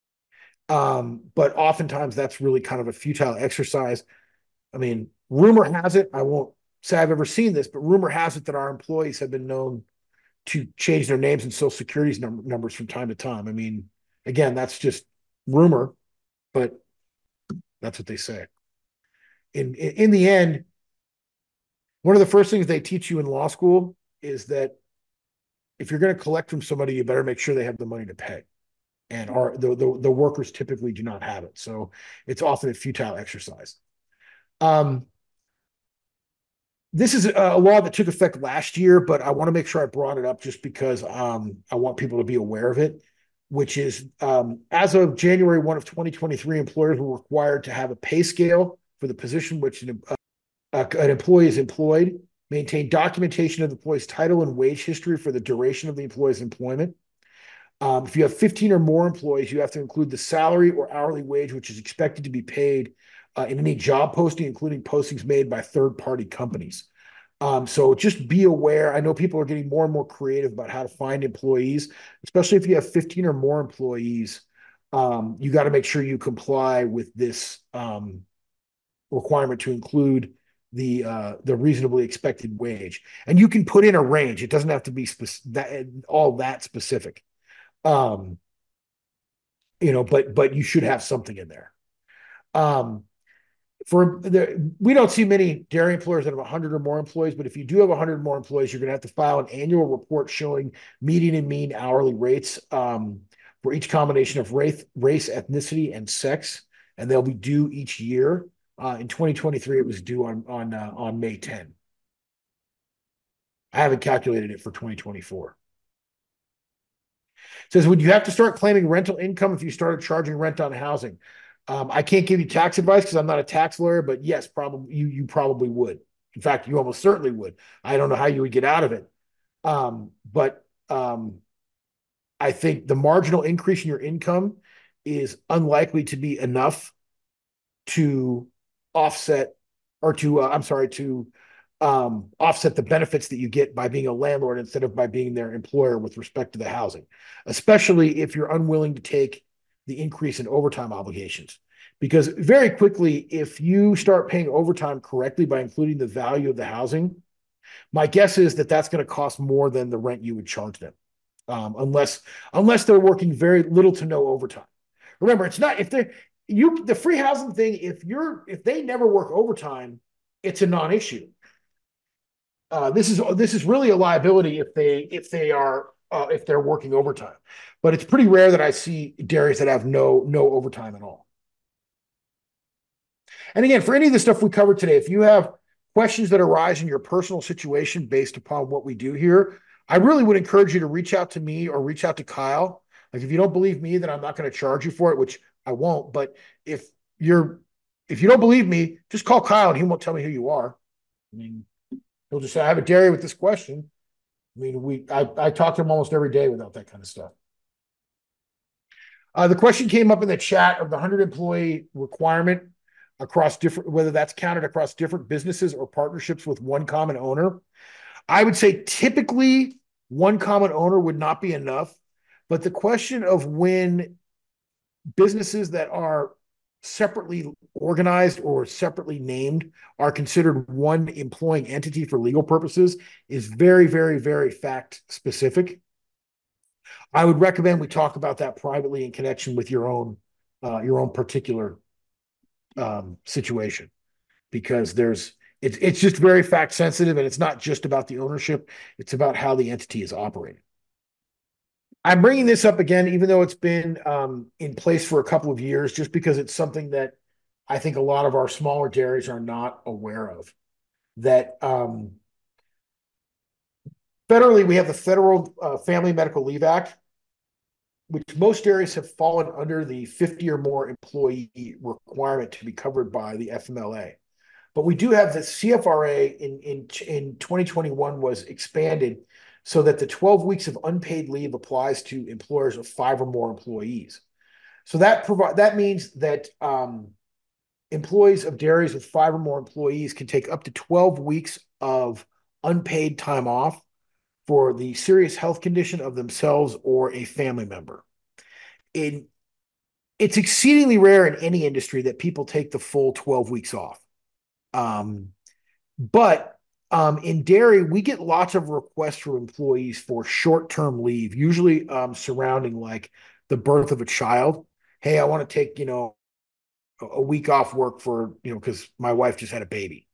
But oftentimes that's really kind of a futile exercise. Rumor has it, I won't say I've ever seen this, but rumor has it that our employees have been known to change their names and social security numbers from time to time. Again, that's just rumor, but that's what they say. In the end, one of the first things they teach you in law school is that if you're going to collect from somebody, you better make sure they have the money to pay. And the workers typically do not have it. So it's often a futile exercise. This is a law that took effect last year, but I want to make sure I brought it up just because I want people to be aware of it, which is as of January 1 of 2023, employers were required to have a pay scale for the position which an employee is employed, maintain documentation of the employee's title and wage history for the duration of the employee's employment. If you have 15 or more employees, you have to include the salary or hourly wage which is expected to be paid in any job posting, including postings made by third-party companies. So just be aware. I know people are getting more and more creative about how to find employees, especially if you have 15 or more employees. You got to make sure you comply with this requirement to include the reasonably expected wage. And you can put in a range. It doesn't have to be all that specific. But you should have something in there. We don't see many dairy employers that have 100 or more employees, but if you do have 100 or more employees, you're going to have to file an annual report showing median and mean hourly rates for each combination of race, ethnicity, and sex, and they'll be due each year. In 2023, it was due on May 10. I haven't calculated it for 2024. It says, would you have to start claiming rental income if you started charging rent on housing? I can't give you tax advice because I'm not a tax lawyer, but yes, probably you probably would. In fact, you almost certainly would. I don't know how you would get out of it. But I think the marginal increase in your income is unlikely to be enough to offset offset the benefits that you get by being a landlord instead of by being their employer with respect to the housing, especially if you're unwilling to take the increase in overtime obligations. Because very quickly, if you start paying overtime correctly by including the value of the housing, my guess is that that's going to cost more than the rent you would charge them, unless they're working very little to no overtime. Remember, it's not the free housing thing. If they never work overtime, it's a non-issue. This is really a liability if they're working overtime, but it's pretty rare that I see dairies that have no overtime at all. And again, for any of the stuff we covered today, if you have questions that arise in your personal situation based upon what we do here, I really would encourage you to reach out to me or reach out to Kyle. Like, if you don't believe me, then I'm not going to charge you for it, which I won't. But if you don't believe me, just call Kyle and he won't tell me who you are. I mean, he'll just say, I have a dairy with this question. I mean, I talk to him almost every day without that kind of stuff. The question came up in the chat of the 100 employee requirement across whether that's counted across different businesses or partnerships with one common owner. I would say typically one common owner would not be enough, but the question of when businesses that are separately organized or separately named are considered one employing entity for legal purposes is very, very, very fact specific. I would recommend we talk about that privately in connection with your own particular situation, because it's just very fact sensitive, and it's not just about the ownership, it's about how the entity is operating. I'm bringing this up again, even though it's been in place for a couple of years, just because it's something that I think a lot of our smaller dairies are not aware of. That federally, we have the Federal Family Medical Leave Act, which most dairies have fallen under the 50 or more employee requirement to be covered by the FMLA. But we do have the CFRA in 2021 was expanded so that the 12 weeks of unpaid leave applies to employers of 5 or more employees. So that means that employees of dairies with 5 or more employees can take up to 12 weeks of unpaid time off for the serious health condition of themselves or a family member. It's exceedingly rare in any industry that people take the full 12 weeks off. But in dairy, we get lots of requests from employees for short-term leave, usually surrounding like the birth of a child. Hey, I want to take, a week off work for, because my wife just had a baby.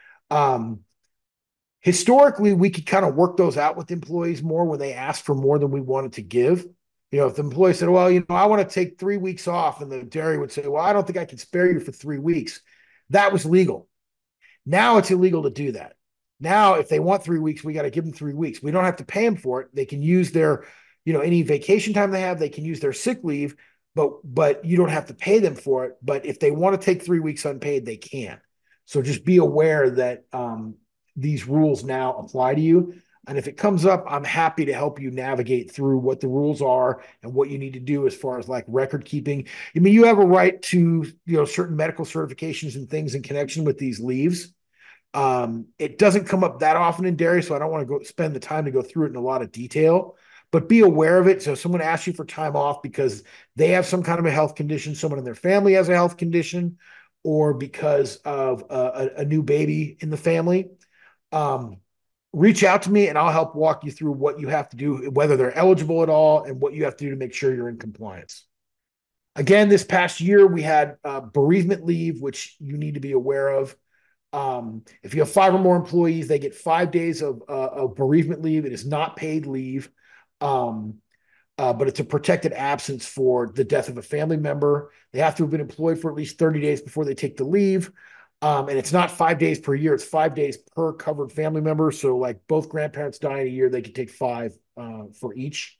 Historically, we could kind of work those out with employees more when they asked for more than we wanted to give. If the employee said, well, I want to take 3 weeks off, and the dairy would say, well, I don't think I can spare you for 3 weeks. That was legal. Now it's illegal to do that. Now, if they want 3 weeks, we got to give them 3 weeks. We don't have to pay them for it. They can use their, any vacation time they have, they can use their sick leave, but you don't have to pay them for it. But if they want to take 3 weeks unpaid, they can. So just be aware that, these rules now apply to you. And if it comes up, I'm happy to help you navigate through what the rules are and what you need to do as far as like record keeping. I mean, you have a right to, certain medical certifications and things in connection with these leaves. It doesn't come up that often in dairy, so I don't want to go spend the time to go through it in a lot of detail, but be aware of it. So if someone asks you for time off because they have some kind of a health condition, someone in their family has a health condition, or because of a new baby in the family, um, reach out to me and I'll help walk you through what you have to do, whether they're eligible at all, and what you have to do to make sure you're in compliance. Again, this past year, we had bereavement leave, which you need to be aware of. If you have 5 or more employees, they get 5 days of bereavement leave. It is not paid leave, but it's a protected absence for the death of a family member. They have to have been employed for at least 30 days before they take the leave. And it's not 5 days per year. It's 5 days per covered family member. So like both grandparents die in a year, they can take 5 for each.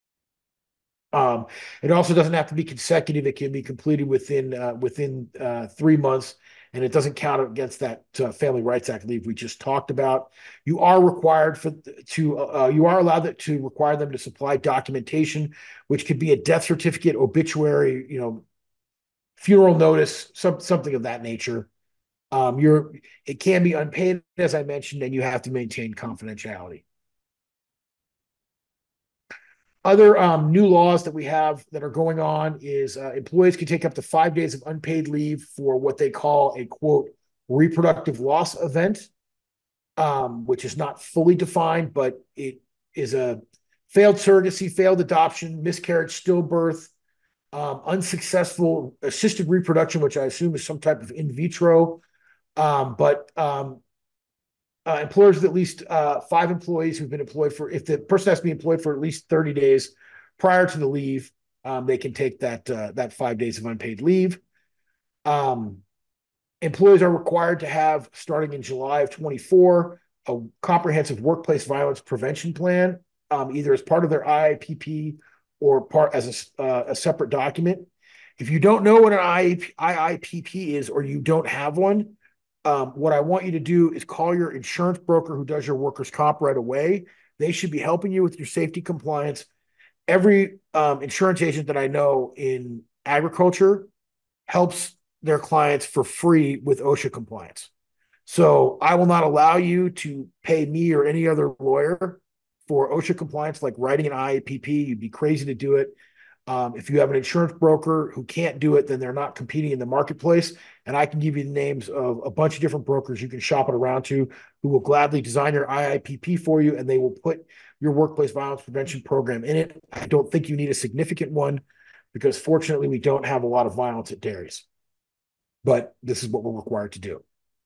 It also doesn't have to be consecutive. It can be completed within 3 months, and it doesn't count against that Family Rights Act leave we just talked about. You are required you are allowed to require them to supply documentation, which could be a death certificate, obituary, funeral notice, something of that nature. It can be unpaid, as I mentioned, and you have to maintain confidentiality. Other new laws that we have that are going on is employees can take up to 5 days of unpaid leave for what they call a, quote, reproductive loss event, which is not fully defined, but it is a failed surrogacy, failed adoption, miscarriage, stillbirth, unsuccessful assisted reproduction, which I assume is some type of in vitro. Employers with at least 5 employees who've been employed if the person has to be employed for at least 30 days prior to the leave, they can take that 5 days of unpaid leave. Employees are required to have, starting in July of 24, a comprehensive workplace violence prevention plan, either as part of their IIPP or part as a separate document. If you don't know what an IIPP is, or you don't have one, what I want you to do is call your insurance broker who does your workers' comp right away. They should be helping you with your safety compliance. Every insurance agent that I know in agriculture helps their clients for free with OSHA compliance. So I will not allow you to pay me or any other lawyer for OSHA compliance, like writing an IAPP. You'd be crazy to do it. If you have an insurance broker who can't do it, then they're not competing in the marketplace. And I can give you the names of a bunch of different brokers you can shop it around to, who will gladly design your IIPP for you, and they will put your workplace violence prevention program in it. I don't think you need a significant one, because fortunately we don't have a lot of violence at dairies, but this is what we're required to do.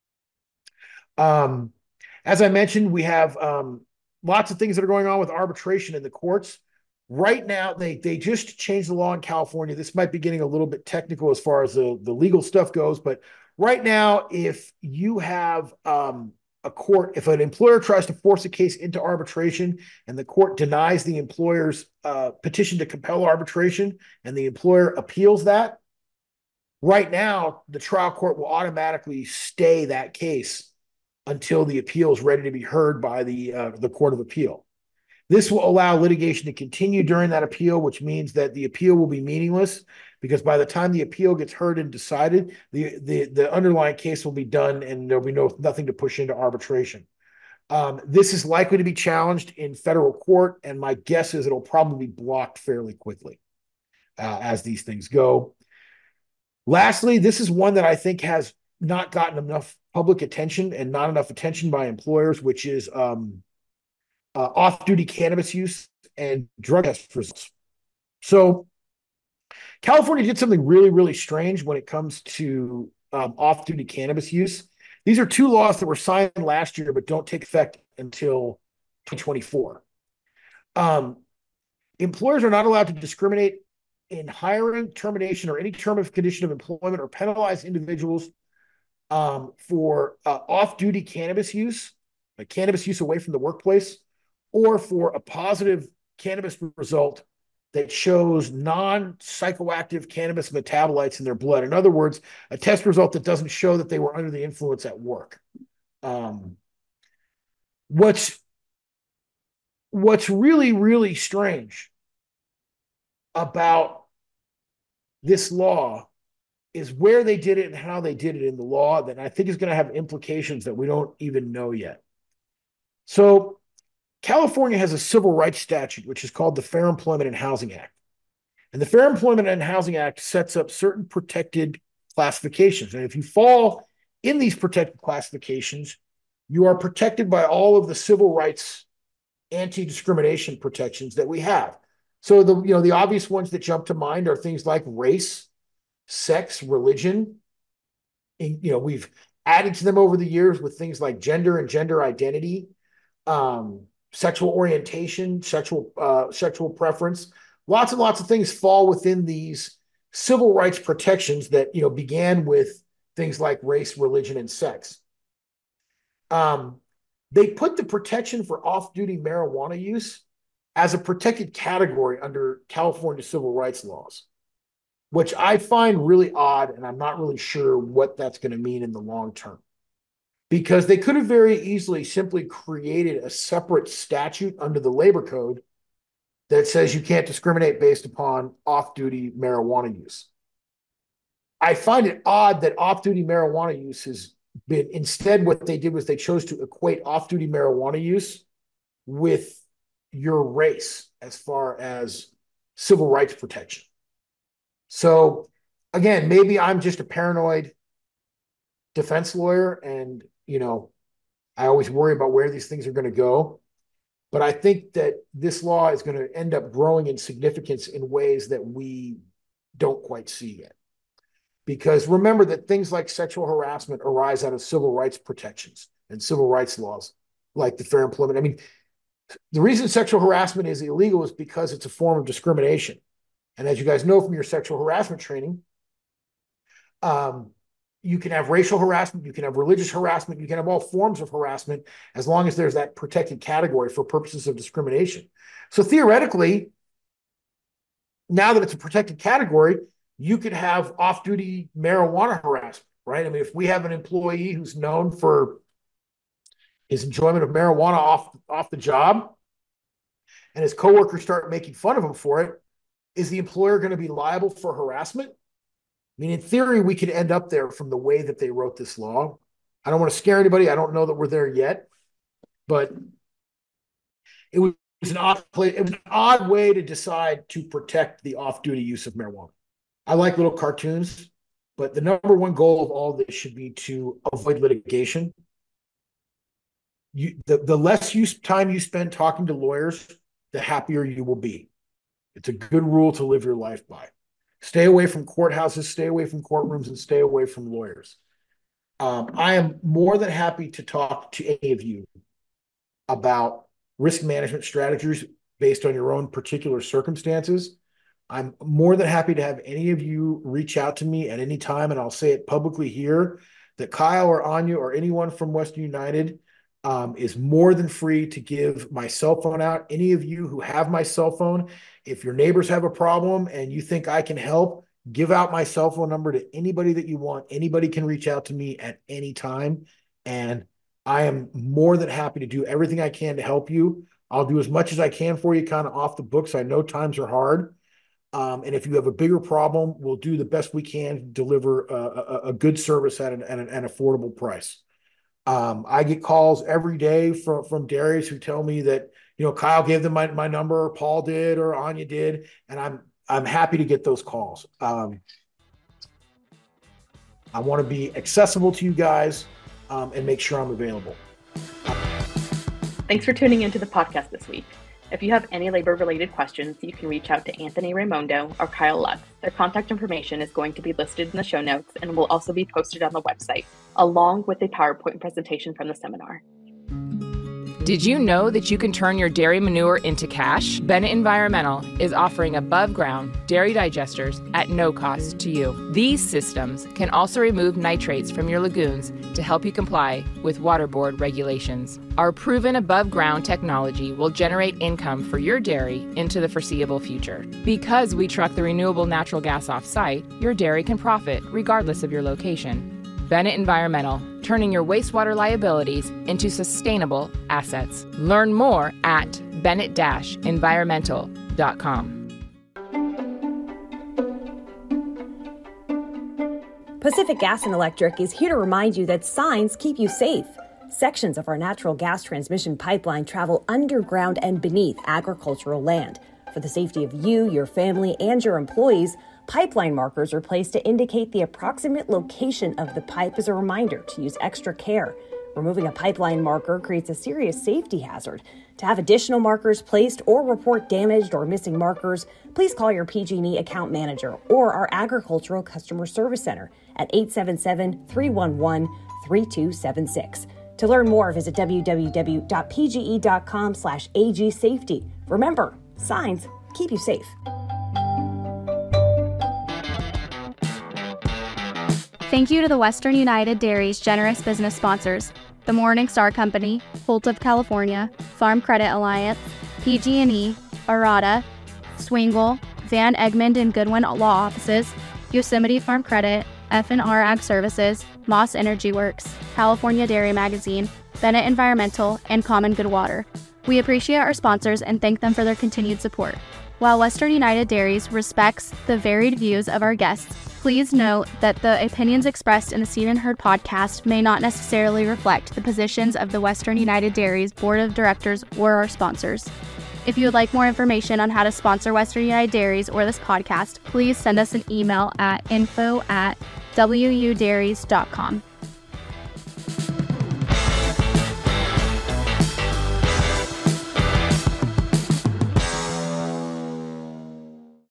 As I mentioned, we have lots of things that are going on with arbitration in the courts. Right now, they just changed the law in California. This might be getting a little bit technical as far as the legal stuff goes, but right now, if you have a court, if an employer tries to force a case into arbitration and the court denies the employer's petition to compel arbitration and the employer appeals that, right now, the trial court will automatically stay that case until the appeal is ready to be heard by the Court of Appeal. This will allow litigation to continue during that appeal, which means that the appeal will be meaningless, because by the time the appeal gets heard and decided, the underlying case will be done and there'll be nothing to push into arbitration. This is likely to be challenged in federal court, and my guess is it'll probably be blocked fairly quickly as these things go. Lastly, this is one that I think has not gotten enough public attention and not enough attention by employers, which is off-duty cannabis use and drug test results. So California did something really, really strange when it comes to off-duty cannabis use. These are 2 laws that were signed last year but don't take effect until 2024. Employers are not allowed to discriminate in hiring, termination, or any term of condition of employment, or penalize individuals for off-duty cannabis use, like cannabis use away from the workplace, or for a positive cannabis result that shows non-psychoactive cannabis metabolites in their blood. In other words, a test result that doesn't show that they were under the influence at work. What's what's really, really strange about this law is where they did it and how they did it in the law that I think is going to have implications that we don't even know yet. So California has a civil rights statute, which is called the Fair Employment and Housing Act. And the Fair Employment and Housing Act sets up certain protected classifications. And if you fall in these protected classifications, you are protected by all of the civil rights anti-discrimination protections that we have. So the obvious ones that jump to mind are things like race, sex, religion. And, we've added to them over the years with things like gender and gender identity, sexual orientation, sexual preference. Lots and lots of things fall within these civil rights protections that began with things like race, religion, and sex. They put the protection for off-duty marijuana use as a protected category under California civil rights laws, which I find really odd, and I'm not really sure what that's going to mean in the long term. Because they could have very easily simply created a separate statute under the labor code that says you can't discriminate based upon off-duty marijuana use. I find it odd that off-duty marijuana use has been, instead what they did was they chose to equate off-duty marijuana use with your race as far as civil rights protection. So again, maybe I'm just a paranoid defense lawyer and, I always worry about where these things are going to go. But I think that this law is going to end up growing in significance in ways that we don't quite see yet. Because remember that things like sexual harassment arise out of civil rights protections and civil rights laws, like the Fair Employment. I mean, the reason sexual harassment is illegal is because it's a form of discrimination. And as you guys know from your sexual harassment training, you can have racial harassment, you can have religious harassment, you can have all forms of harassment as long as there's that protected category for purposes of discrimination. So theoretically, now that it's a protected category, you could have off-duty marijuana harassment, right? I mean, if we have an employee who's known for his enjoyment of marijuana off the job and his coworkers start making fun of him for it, is the employer going to be liable for harassment? I mean, in theory, we could end up there from the way that they wrote this law. I don't want to scare anybody. I don't know that we're there yet, but it was an odd way to decide to protect the off-duty use of marijuana. I like little cartoons, but the number one goal of all this should be to avoid litigation. The less time you spend talking to lawyers, the happier you will be. It's a good rule to live your life by. Stay away from courthouses, stay away from courtrooms, and stay away from lawyers. I am more than happy to talk to any of you about risk management strategies based on your own particular circumstances. I'm more than happy to have any of you reach out to me at any time, and I'll say it publicly here that Kyle or Anya or anyone from Western United is more than free to give my cell phone out. Any of you who have my cell phone, if your neighbors have a problem and you think I can help, give out my cell phone number to anybody that you want. Anybody can reach out to me at any time, and I am more than happy to do everything I can to help you. I'll do as much as I can for you kind of off the books. I know times are hard. And if you have a bigger problem, we'll do the best we can to deliver a good service at an affordable price. I get calls every day from dairies who tell me that, Kyle gave them my number, or Paul did, or Anya did, and I'm happy to get those calls. I want to be accessible to you guys and make sure I'm available. Thanks for tuning into the podcast this week. If you have any labor-related questions, you can reach out to Anthony Raimondo or Kyle Lutz. Their contact information is going to be listed in the show notes and will also be posted on the website, along with a PowerPoint presentation from the seminar. Did you know that you can turn your dairy manure into cash? Bennett Environmental is offering above-ground dairy digesters at no cost to you. These systems can also remove nitrates from your lagoons to help you comply with water board regulations. Our proven above-ground technology will generate income for your dairy into the foreseeable future. Because we truck the renewable natural gas off-site, your dairy can profit regardless of your location. Bennett Environmental, turning your wastewater liabilities into sustainable assets. Learn more at bennett-environmental.com. Pacific Gas and Electric is here to remind you that signs keep you safe. Sections of our natural gas transmission pipeline travel underground and beneath agricultural land. For the safety of you, your family, and your employees, pipeline markers are placed to indicate the approximate location of the pipe as a reminder to use extra care. Removing a pipeline marker creates a serious safety hazard. To have additional markers placed or report damaged or missing markers, please call your PG&E account manager or our agricultural customer service center at 877-311-3276. To learn more, visit www.pge.com/agsafety. Remember, signs keep you safe. Thank you to the Western United Dairy's generous business sponsors, the Morning Star Company, Holt of California, Farm Credit Alliance, PG&E, Arata, Swingle, Van Egmond and Goodwin Law Offices, Yosemite Farm Credit, F&R Ag Services, Moss Energy Works, California Dairy Magazine, Bennett Environmental, and Common Good Water. We appreciate our sponsors and thank them for their continued support. While Western United Dairies respects the varied views of our guests, please note that the opinions expressed in the Seen and Heard podcast may not necessarily reflect the positions of the Western United Dairies Board of Directors or our sponsors. If you would like more information on how to sponsor Western United Dairies or this podcast, please send us an email at info@wudairies.com.